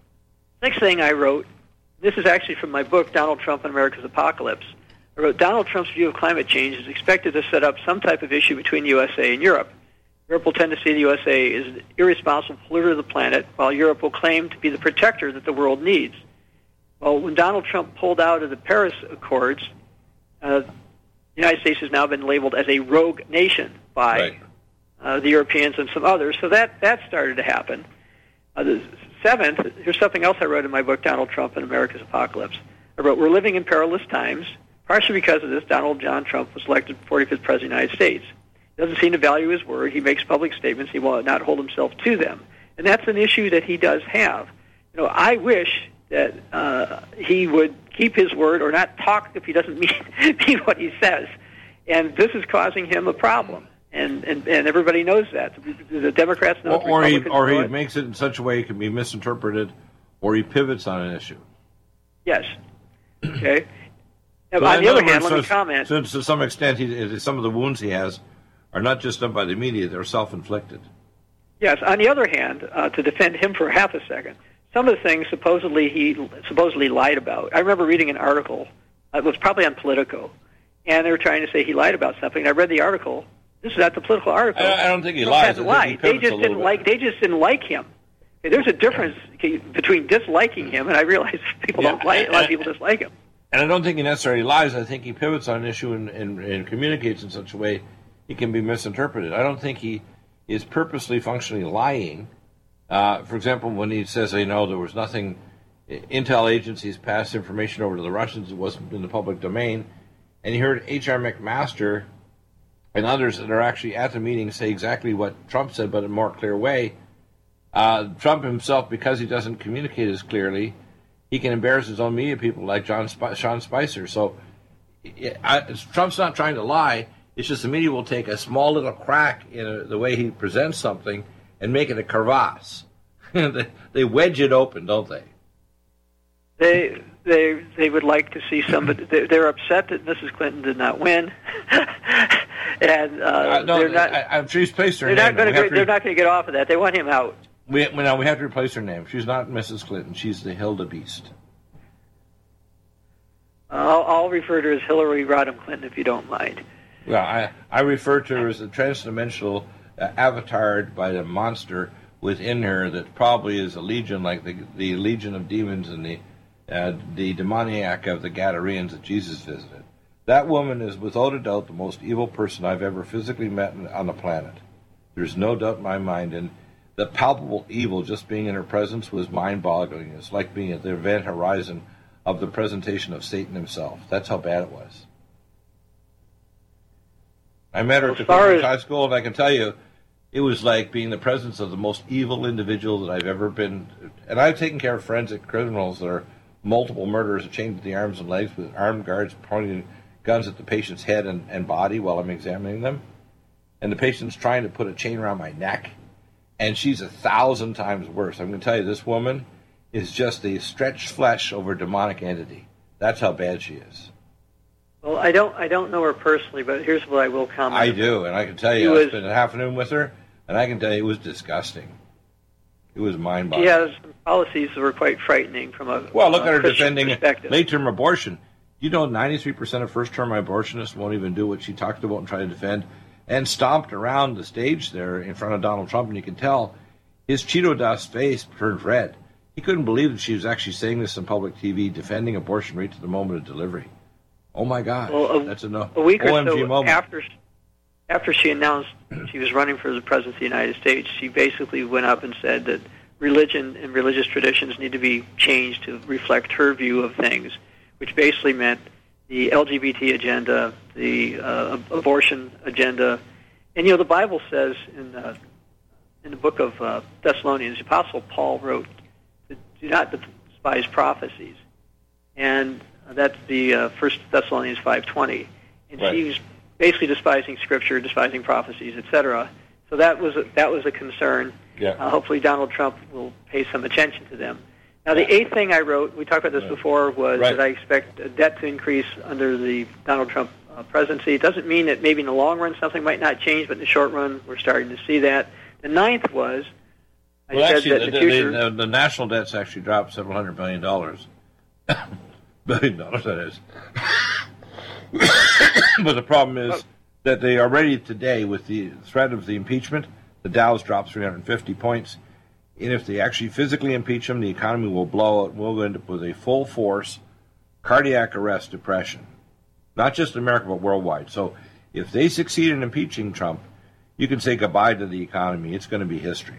next thing I wrote. This is actually from my book, Donald Trump and America's Apocalypse. I wrote, Donald Trump's view of climate change is expected to set up some type of issue between U S A and Europe. Europe will tend to see the U S A as an irresponsible polluter of the planet, while Europe will claim to be the protector that the world needs. Well, when Donald Trump pulled out of the Paris Accords, uh, the United States has now been labeled as a rogue nation by Right. uh, the Europeans and some others. So that, that started to happen. Uh, the seventh, here's something else I wrote in my book, Donald Trump and America's Apocalypse. I wrote, we're living in perilous times. Partially because of this, Donald John Trump was elected forty-fifth President of the United States. He doesn't seem to value his word. He makes public statements. He will not hold himself to them. And that's an issue that he does have. You know, I wish that uh, he would keep his word or not talk if he doesn't mean, mean what he says. And this is causing him a problem. And, and, and everybody knows that. The Democrats know it. or, or he Republicans or know he it. makes it in such a way it can be misinterpreted, or he pivots on an issue. Yes. Okay. Now, So on in the other other hand, words, let me so- comment. So to some extent, he, some of the wounds he has are not just done by the media; they're self-inflicted. Yes. On the other hand, uh, to defend him for half a second, some of the things supposedly he supposedly lied about. I remember reading an article. It was probably on Politico, and they were trying to say he lied about something. And I read the article. This is not the Political article. I, I don't think he Trump lies. hasn't I think lied. he They pivots a just little didn't bit. like. They just didn't like him. Okay, there's a difference okay, between disliking him, and I realize people Yeah, don't like. A lot of and- people dislike him. And I don't think he necessarily lies. I think he pivots on an issue and, and, and communicates in such a way he can be misinterpreted. I don't think he is purposely, functionally lying. Uh, for example, when he says, you know, there was nothing, intel agencies passed information over to the Russians, it wasn't in the public domain. And you heard H R McMaster and others that are actually at the meeting say exactly what Trump said, but in a more clear way. Uh, Trump himself, because he doesn't communicate as clearly, he can embarrass his own media people like John Sp- Sean Spicer. So I, I, Trump's not trying to lie. It's just the media will take a small little crack in a, the way he presents something and make it a crevasse. they, they wedge it open, don't they? They they they would like to see somebody. They, they're upset that Missus Clinton did not win, and uh, uh, no, they're not. I, I'm sure he's placed her They're name. not going to. to. They're not going to get off of that. They want him out. We no, we have to replace her name. She's not Missus Clinton. She's the Hilda Beast. I'll, I'll refer to her as Hillary Rodham Clinton, if you don't mind. Well, I, I refer to her as a transdimensional uh, avatared by the monster within her that probably is a legion, like the the legion of demons and the uh, the demoniac of the Gadareans that Jesus visited. That woman is without a doubt the most evil person I've ever physically met on the planet. There's no doubt in my mind, and the palpable evil just being in her presence was mind-boggling. It's like being at the event horizon of the presentation of Satan himself. That's how bad it was. I met her at the Queen's High School, and I can tell you, it was like being the presence of the most evil individual that I've ever been. And I've taken care of forensic criminals that are multiple murderers chained to the arms and legs with armed guards pointing guns at the patient's head and, and body while I'm examining them. And the patient's trying to put a chain around my neck. And she's a thousand times worse. I'm going to tell you, this woman is just a stretched flesh over a demonic entity. That's how bad she is. Well, I don't, I don't know her personally, but here's what I will comment. I do, and I can tell you, I spent a half an hour with her, and I can tell you it was disgusting. It was mind-boggling. She has some policies that were quite frightening from a well. Look a at her Christian defending late-term abortion. You know, ninety-three percent of first-term abortionists won't even do what she talked about and try to defend, and stomped around the stage there in front of Donald Trump, and you can tell his Cheeto dust face turned red. He couldn't believe that she was actually saying this on public T V, defending abortion right to the moment of delivery. Oh my God, well, a, that's a no. A week or O M G so moment. after after she announced she was running for the president of the United States, she basically went up and said that religion and religious traditions need to be changed to reflect her view of things, which basically meant the L G B T agenda, the uh, abortion agenda, and you know the Bible says in uh, in the book of uh, Thessalonians, the Apostle Paul wrote, "Do not despise prophecies," and that's the uh, First Thessalonians five twenty, and right. she was basically despising Scripture, despising prophecies, et cetera. So that was a, that was a concern. Yeah. Uh, hopefully, Donald Trump will pay some attention to them. Now, the eighth thing I wrote, we talked about this right. before, was right. that I expect debt to increase under the Donald Trump uh, presidency. It doesn't mean that maybe in the long run something might not change, but in the short run we're starting to see that. The ninth was I well, said actually, that the, in the future, the, the, the national debt's actually dropped several hundred billion dollars. Billion dollars, that is. But the problem is that they already today, with the threat of the impeachment, the Dow's dropped three hundred fifty points. And if they actually physically impeach him, the economy will blow out. We'll end up with a full force cardiac arrest depression. Not just in America, but worldwide. So if they succeed in impeaching Trump, you can say goodbye to the economy. It's going to be history.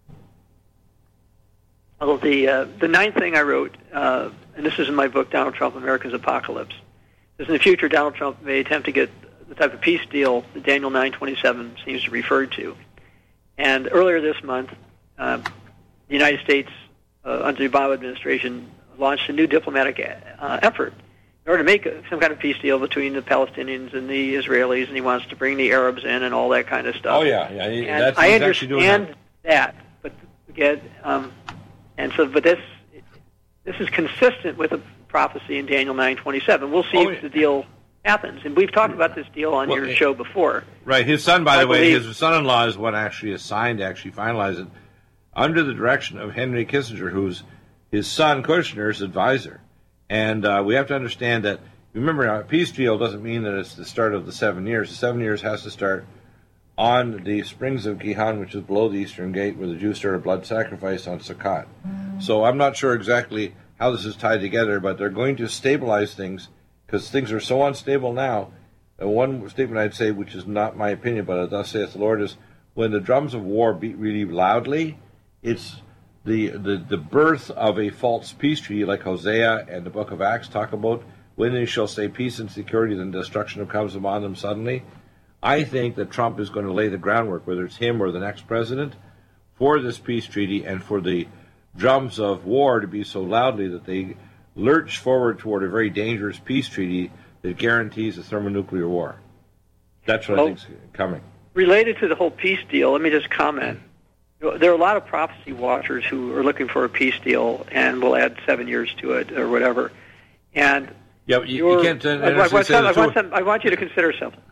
Well, the uh, the ninth thing I wrote, uh, and this is in my book, Donald Trump, America's Apocalypse, is in the future Donald Trump may attempt to get the type of peace deal that Daniel nine twenty-seven seems to refer to. And earlier this month, uh, the United States, uh, under the Obama administration, launched a new diplomatic uh, effort in order to make a, some kind of peace deal between the Palestinians and the Israelis, and he wants to bring the Arabs in and all that kind of stuff. Oh, yeah. yeah he, and that's, I he's actually doing understand that. that, but again, um, and so, but this this is consistent with a prophecy in Daniel nine twenty-seven. We'll see Oh, if yeah. the deal happens, and we've talked about this deal on Well, your it- show before. Right. His son, by I the way, believe- his son-in-law is what actually is signed to actually finalize it under the direction of Henry Kissinger, who's his son Kushner's advisor. And uh, we have to understand that, remember, a peace deal doesn't mean that it's the start of the seven years. The seven years has to start on the springs of Gihon, which is below the Eastern Gate, where the Jews started blood sacrifice on Sukkot. So I'm not sure exactly how this is tied together, but they're going to stabilize things because things are so unstable now. Uh, one statement I'd say, which is not my opinion, but thus saith the Lord, is when the drums of war beat really loudly, it's the, the, the birth of a false peace treaty like Hosea and the book of Acts talk about. When they shall say peace and security, then destruction comes upon them suddenly. I think that Trump is going to lay the groundwork, whether it's him or the next president, for this peace treaty and for the drums of war to be so loudly that they lurch forward toward a very dangerous peace treaty that guarantees a thermonuclear war. That's what Well, I think's coming. Related to the whole peace deal, let me just comment. There are a lot of prophecy watchers who are looking for a peace deal and will add seven years to it or whatever. And Yeah, but you, your- you can't. Uh, I, I, want say some, the I, want two- some, I want you to consider something.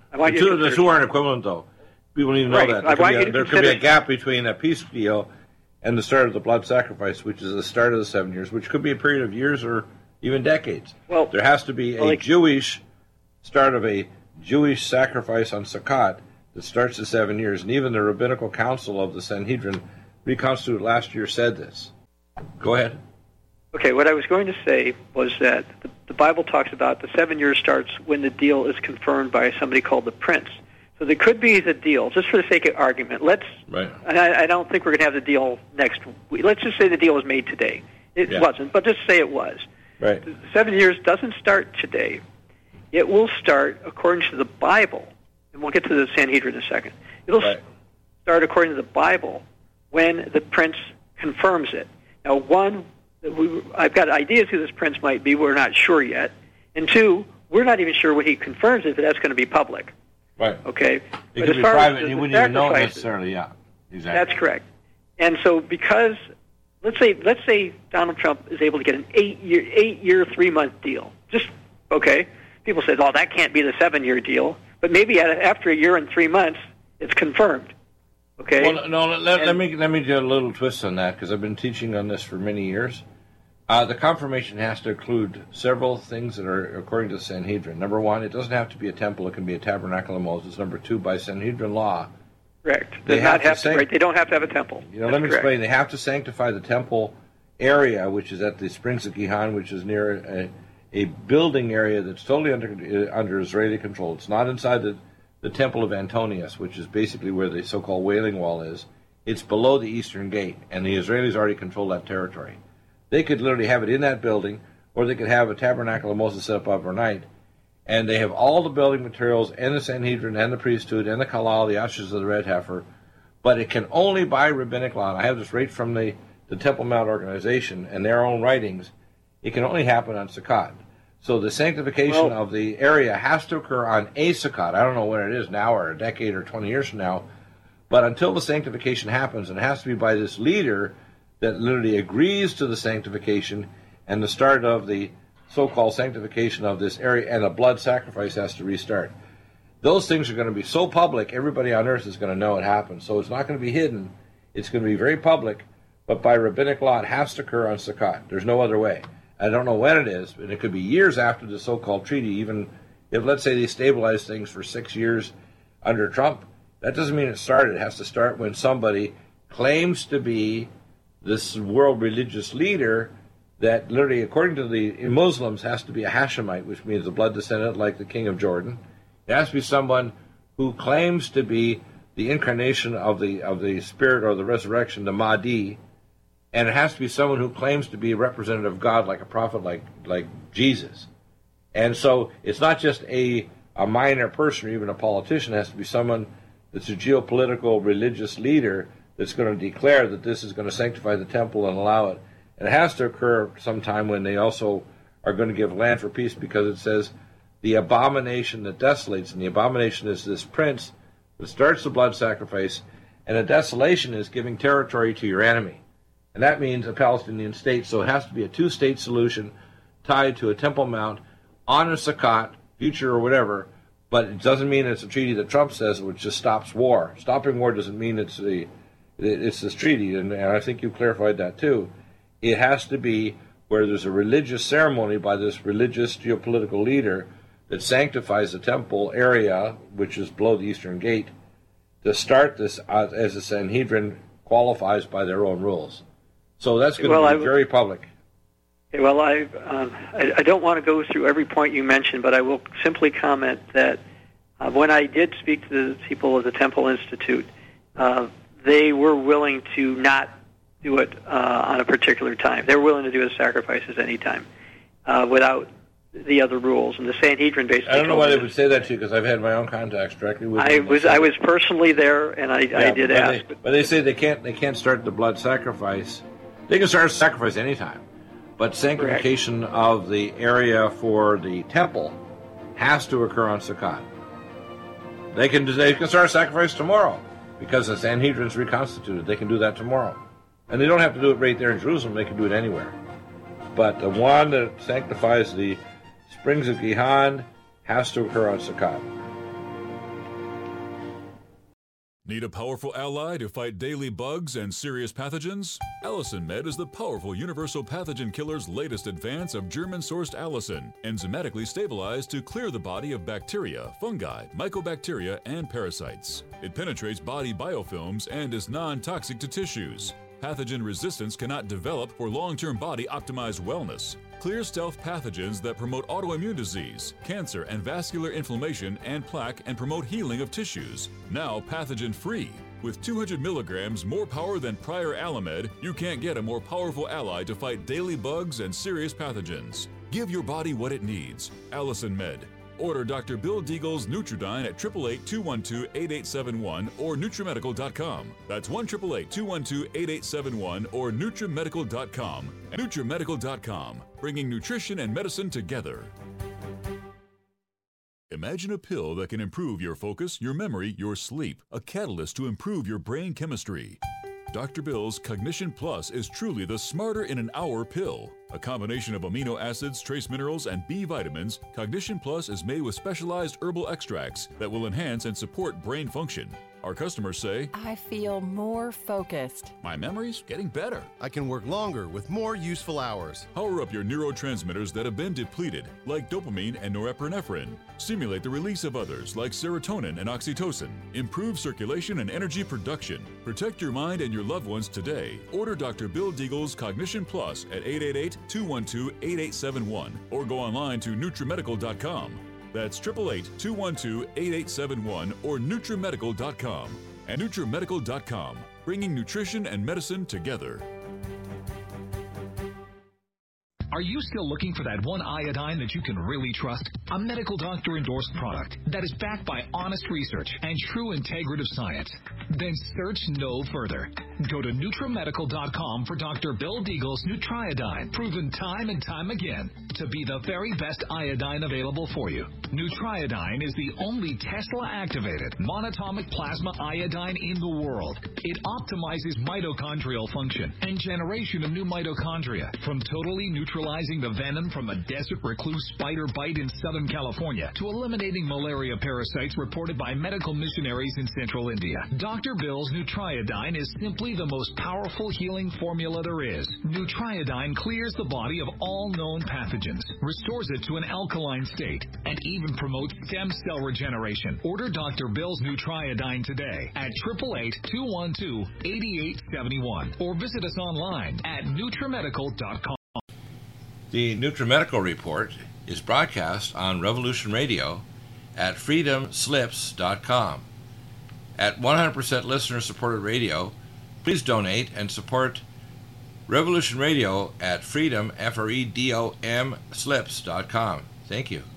I want the you two, to the two aren't equivalent, though. People need to know Right. that. I There, could want be, you a, to there could be consider- a gap between a peace deal and the start of the blood sacrifice, which is the start of the seven years, which could be a period of years or even decades. Well, there has to be a well, like- Jewish start of a Jewish sacrifice on Sukkot that starts the seven years, and even the Rabbinical Council of the Sanhedrin reconstituted last year said this. Go ahead. Okay, what I was going to say was that the, the Bible talks about the seven years starts when the deal is confirmed by somebody called the prince. So there could be the deal, just for the sake of argument. Let's. Right. And I, I don't think we're going to have the deal next week. Let's just say the deal was made today. It Yeah. wasn't, but just say it was. Right. The seven years doesn't start today. It will start according to the Bible, and we'll get to the Sanhedrin in a second. It'll Right. start according to the Bible when the prince confirms it. Now, one, we, I've got ideas who this prince might be. We're not sure yet. And two, we're not even sure when he confirms it, but that's going to be public. Right. Okay? It But could as be far as private, the- and you the wouldn't even know it sacrifices- necessarily. Yeah, exactly. That's correct. And so, because let's say let's say Donald Trump is able to get an eight year eight year three month deal. Just okay. People said, "Oh, that can't be the seven year deal." But maybe at, after a year and three months, it's confirmed. Okay. Well, no, let, let, let And- me let me do a little twist on that because I've been teaching on this for many years. Uh, the confirmation has to include several things that are according to the Sanhedrin. Number one, it doesn't have to be a temple; it can be a tabernacle of Moses. Number two, by Sanhedrin law, Correct. They They have not to have to. say- Right. They don't have to have a temple. you know, That's let me correct. explain. They have to sanctify the temple area, which is at the Springs of Gihon, which is near a, a building area that's totally under uh, under Israeli control. It's not inside the the Temple of Antonius, which is basically where the so-called Wailing Wall is. It's below the Eastern Gate, and the Israelis already control that territory. They could literally have it in that building, or they could have a tabernacle of Moses set up overnight, and they have all the building materials, and the Sanhedrin, and the priesthood, and the Kalal, the ushers of the Red Heifer, but it can only by rabbinic law, and I have this right from the, the Temple Mount organization and their own writings, it can only happen on Sukkot. So the sanctification Well- of the area has to occur on a Sukkot. I don't know when it is now, or a decade, or twenty years from now, but until the sanctification happens, and it has to be by this leader that literally agrees to the sanctification and the start of the so-called sanctification of this area, and a blood sacrifice has to restart. Those things are going to be so public, everybody on earth is going to know it happened. So it's not going to be hidden. It's going to be very public, but by rabbinic law, it has to occur on Sukkot. There's no other way. I don't know when it is, but it could be years after the so-called treaty. Even if, let's say, they stabilize things for six years under Trump, that doesn't mean it started. It has to start when somebody claims to be this world religious leader that literally, according to the Muslims, has to be a Hashemite, which means a blood descendant like the king of Jordan. It has to be someone who claims to be the incarnation of the of the spirit or the resurrection, the Mahdi, and it has to be someone who claims to be a representative of God, like a prophet, like like Jesus. And so it's not just a a minor person or even a politician. It has to be someone that's a geopolitical religious leader that's going to declare that this is going to sanctify the temple and allow it. And it has to occur sometime when they also are going to give land for peace, because it says the abomination that desolates, and the abomination is this prince that starts the blood sacrifice, and a desolation is giving territory to your enemy. And that means a Palestinian state, so it has to be a two-state solution tied to a Temple Mount on a Sukkot, future or whatever, but it doesn't mean it's a treaty that Trump says, which just stops war. Stopping war doesn't mean it's the it's this treaty, and, and I think you clarified that too. It has to be where there's a religious ceremony by this religious geopolitical leader that sanctifies the temple area, which is below the Eastern Gate, to start this uh, as the Sanhedrin qualifies by their own rules. So that's going Well, to be I- very public. Okay, well, I, um, I I don't want to go through every point you mentioned, but I will simply comment that uh, when I did speak to the people of the Temple Institute, uh, they were willing to not do it uh, on a particular time. They were willing to do the sacrifices any time uh, without the other rules. And the Sanhedrin basically I don't know told why me they would say that to you, because I've had my own contacts directly with I them. was I was personally there, and I, I Yeah, did but ask. They, but they say they can't they can't start the blood sacrifice. They can start sacrifice anytime, but sanctification of the area for the temple has to occur on Sukkot. They can they can start sacrifice tomorrow because the Sanhedrin's reconstituted. They can do that tomorrow, and they don't have to do it right there in Jerusalem. They can do it anywhere. But the one that sanctifies the Springs of Gihon has to occur on Sukkot. Need a powerful ally to fight daily bugs and serious pathogens? Allison Med is the powerful universal pathogen killer's latest advance of German-sourced allicin, enzymatically stabilized to clear the body of bacteria, fungi, mycobacteria, and parasites. It penetrates body biofilms and is non-toxic to tissues. Pathogen resistance cannot develop for long-term body-optimized wellness. Clear stealth pathogens that promote autoimmune disease, cancer and vascular inflammation and plaque and promote healing of tissues. Now pathogen-free. With two hundred milligrams more power than prior Alamed, you can't get a more powerful ally to fight daily bugs and serious pathogens. Give your body what it needs. Allison Med. Order Doctor Bill Deagle's Nutridyne at eight eight eight, two one two, eight eight seven one or Nutrimedical dot com. That's one eight eight eight, two one two, eight eight seven one or Nutrimedical dot com. Nutrimedical dot com, bringing nutrition and medicine together. Imagine a pill that can improve your focus, your memory, your sleep, a catalyst to improve your brain chemistry. Doctor Bill's Cognition Plus is truly the smarter in an hour pill. A combination of amino acids, trace minerals, and B vitamins, Cognition Plus is made with specialized herbal extracts that will enhance and support brain function. Our customers say, I feel more focused. My memory's getting better. I can work longer with more useful hours. Power up your neurotransmitters that have been depleted, like dopamine and norepinephrine. Stimulate the release of others, like serotonin and oxytocin. Improve circulation and energy production. Protect your mind and your loved ones today. Order Doctor Bill Deagle's Cognition Plus at eight eight eight, two one two, eight eight seven one or go online to Nutrimedical dot com. That's eight eight eight, two one two, eight eight seven one or Nutrimedical dot com and Nutrimedical dot com, bringing nutrition and medicine together. Are you still looking for that one iodine that you can really trust? A medical doctor endorsed product that is backed by honest research and true integrative science? Then search no further. Go to Nutrimedical dot com for Doctor Bill Deagle's Nutriodine, proven time and time again to be the very best iodine available for you. Nutriodine is the only Tesla-activated monatomic plasma iodine in the world. It optimizes mitochondrial function and generation of new mitochondria from totally neutralizing the venom from a desert recluse spider bite in Southern California to eliminating malaria parasites reported by medical missionaries in Central India. Doctor Bill's Nutriodine is simply the most powerful healing formula there is. Nutriodine clears the body of all known pathogens, restores it to an alkaline state, and even promotes stem cell regeneration. Order Doctor Bill's Nutriodine today at eight eight eight, two one two, eight eight seven one or visit us online at Nutrimedical dot com. The Nutrimedical Report is broadcast on Revolution Radio at freedom slips dot com. At one hundred percent listener-supported radio, please donate and support Revolution Radio at freedom, F R E D O M, slips dot com. Thank you.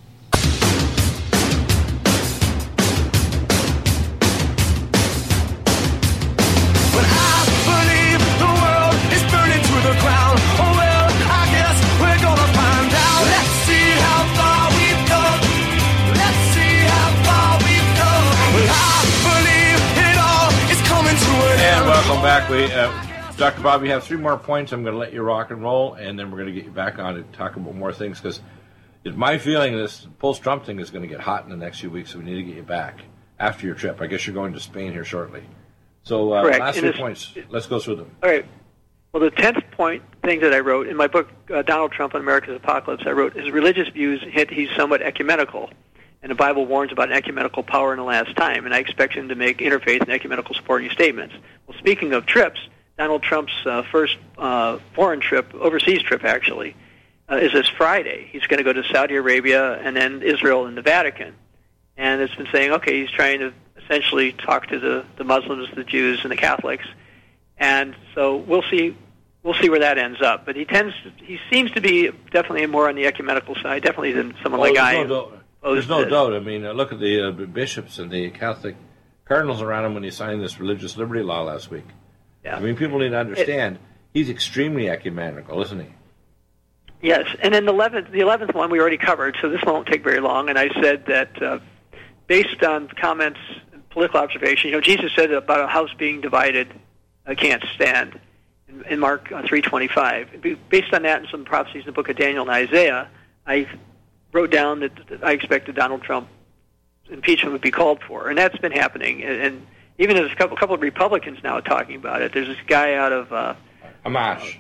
When I believe the world is burning to the ground, oh well, I guess we're gonna find out. Let's see how far we've come. Let's see how far we've come. Well, I believe it all is coming to an end. And welcome back. We, uh, Doctor Bob, you have three more points. I'm going to let you rock and roll, and then we're going to get you back on to talk about more things, because it's my feeling this post-Trump thing is going to get hot in the next few weeks, so we need to get you back after your trip. I guess you're going to Spain here shortly. So uh, last three points, let's go through them. All right. Well, the tenth point thing that I wrote in my book, uh, Donald Trump and America's Apocalypse, I wrote, his religious views hint he's somewhat ecumenical, and the Bible warns about an ecumenical power in the last time, and I expect him to make interfaith and ecumenical supporting statements. Well, speaking of trips, Donald Trump's uh, first uh, foreign trip, overseas trip actually, uh, is this Friday. He's going to go to Saudi Arabia and then Israel and the Vatican. And it's been saying, okay, he's trying to essentially talk to the, the Muslims, the Jews, and the Catholics. And so we'll see we'll see where that ends up. But he tends to, he seems to be definitely more on the ecumenical side, definitely than someone well, like I. No doubt. There's no doubt. I mean, uh, look at the uh, bishops and the Catholic cardinals around him when he signed this religious liberty law last week. Yeah. I mean, people need to understand, it, he's extremely ecumenical, isn't he? Yes, and then the eleventh, the eleventh one we already covered, so this won't take very long. And I said that uh, based on comments, political observation, you know, Jesus said about a house being divided uh, can't stand in, in Mark uh, three twenty-five. Based on that and some prophecies in the book of Daniel and Isaiah, I wrote down that, that I expected Donald Trump's impeachment would be called for, and that's been happening. And, and even there's a couple, couple of Republicans now talking about it. There's this guy out of uh, Amash.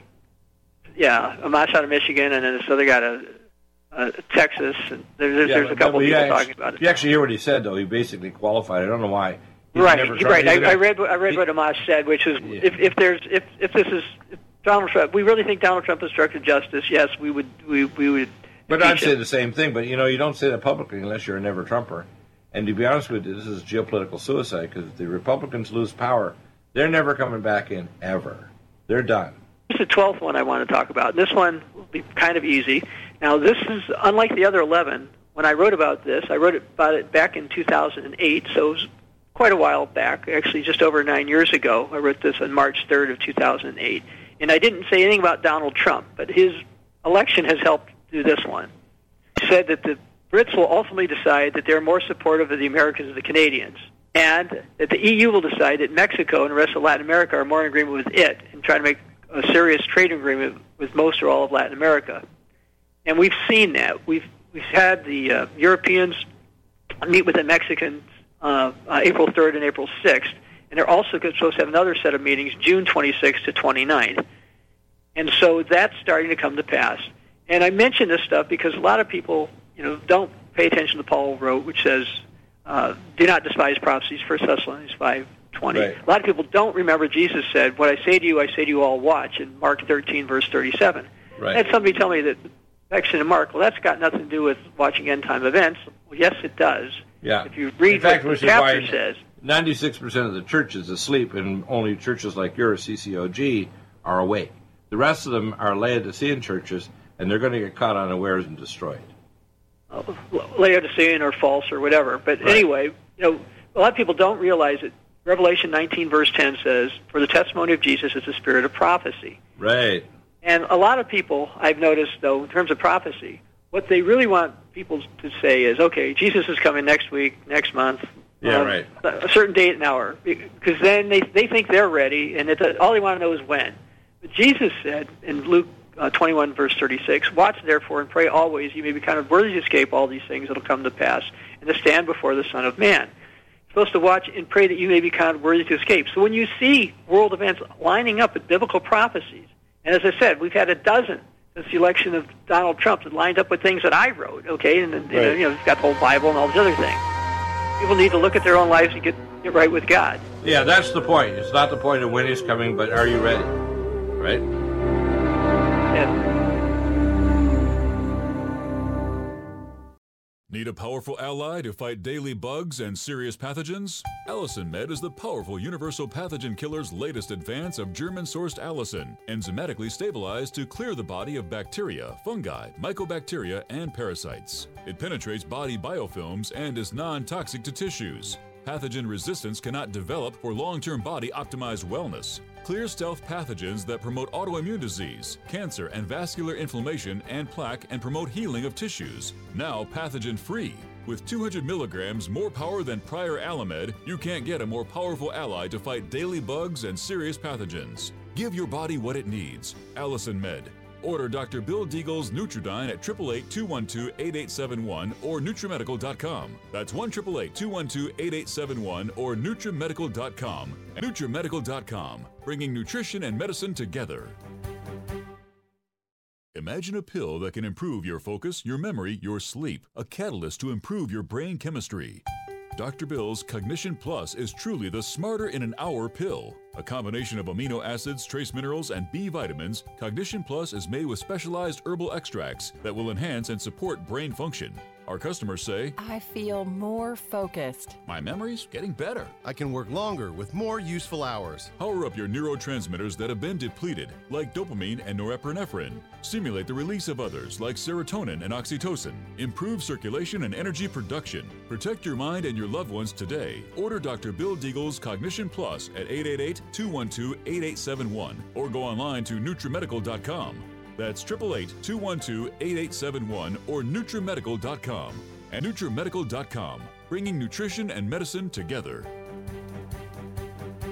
yeah, Amash out of Michigan, and then this other guy out of uh, Texas. And there, there's, Yeah, there's a but- couple but of you people actually- talking about it. If you actually hear what he said, though, he basically qualified. I don't know why. He's Right, never right. tried- he's I, a I guy- read. I read he- what Amash said, which is Yeah. if, if there's if, if this is if Donald Trump, we really think Donald Trump obstructed justice. Yes, we would. We we would. But I'd impeach say him. the same thing. But, you know, you don't say that publicly unless you're a never-Trumper. And to be honest with you, this is geopolitical suicide because if the Republicans lose power, they're never coming back in, ever. They're done. This is the twelfth one I want to talk about. This one will be kind of easy. Now, this is unlike the other eleven. When I wrote about this, I wrote about it back in two thousand eight, so it was quite a while back, actually just over nine years ago. I wrote this on March third of two thousand eight. And I didn't say anything about Donald Trump, but his election has helped do this one. He said that the Brits will ultimately decide that they're more supportive of the Americans than the Canadians, and that the E U will decide that Mexico and the rest of Latin America are more in agreement with it and try to make a serious trade agreement with most or all of Latin America. And we've seen that. We've we've had the uh, Europeans meet with the Mexicans uh, uh, April third and April sixth, and they're also supposed to have another set of meetings June twenty-sixth to twenty-ninth. And so that's starting to come to pass. And I mention this stuff because a lot of people, you know, don't pay attention to Paul wrote, which says, uh, "Do not despise prophecies." First Thessalonians five twenty. Right. A lot of people don't remember Jesus said, "What I say to you, I say to you all, watch." In Mark thirteen, verse thirty-seven. Right. I had somebody tell me that section in Mark, well, that's got nothing to do with watching end time events. Well, yes, it does. Yeah. If you read In fact, what which the is chapter why says. ninety-six percent of the church is asleep, and only churches like yours, C C O G, are awake. The rest of them are Laodicean churches, and they're going to get caught unawares and destroyed. uh, Laodicean or false or whatever. But Right. anyway, you know, a lot of people don't realize that Revelation nineteen verse ten says, "For the testimony of Jesus is the spirit of prophecy." Right. And a lot of people, I've noticed, though, in terms of prophecy, what they really want people to say is, okay, Jesus is coming next week, next month, Yeah, um, right. a certain date and hour, because then they they think they're ready, and it, all they want to know is when. But Jesus said in Luke uh, twenty-one, verse thirty-six, "Watch therefore and pray always, you may be counted worthy to escape all these things that will come to pass, and to stand before the Son of Man." You're supposed to watch and pray that you may be counted worthy to escape. So when you see world events lining up with biblical prophecies, and as I said, we've had a dozen since the election of Donald Trump that lined up with things that I wrote, okay, and then Right. you know, it's got the whole Bible and all these other things. People need to look at their own lives and get, get right with God. Yeah, that's the point. It's not the point of when he's coming, but are you ready? Right? And Need a powerful ally to fight daily bugs and serious pathogens? Allison Med is the powerful universal pathogen killer's latest advance of German-sourced allicin, enzymatically stabilized to clear the body of bacteria, fungi, mycobacteria, and parasites. It penetrates body biofilms and is non-toxic to tissues. Pathogen resistance cannot develop for long-term body-optimized wellness. Clear stealth pathogens that promote autoimmune disease, cancer and vascular inflammation and plaque and promote healing of tissues. Now pathogen-free. With two hundred milligrams more power than prior Alamed, you can't get a more powerful ally to fight daily bugs and serious pathogens. Give your body what it needs. Allison Med. Order Doctor Bill Deagle's Nutridyne at eight eight eight, two one two, eight eight seven one or Nutrimedical dot com. That's one eight eight eight, two one two, eight eight seven one or Nutrimedical dot com. Nutrimedical dot com, bringing nutrition and medicine together. Imagine a pill that can improve your focus, your memory, your sleep, a catalyst to improve your brain chemistry. Doctor Bill's Cognition Plus is truly the smarter in an hour pill. A combination of amino acids, trace minerals, and B vitamins, Cognition Plus is made with specialized herbal extracts that will enhance and support brain function. Our customers say, I feel more focused. my memory's getting better. I can work longer with more useful hours. Power up your neurotransmitters that have been depleted, like dopamine and norepinephrine. Stimulate the release of others, like serotonin and oxytocin. Improve circulation and energy production. Protect your mind and your loved ones today. Order Doctor Bill Deagle's Cognition Plus at eight eight eight, two one two, eight eight seven one or go online to Nutrimedical dot com. That's eight eight eight, two one two, eight eight seven one or Nutrimedical dot com and Nutrimedical dot com, bringing nutrition and medicine together.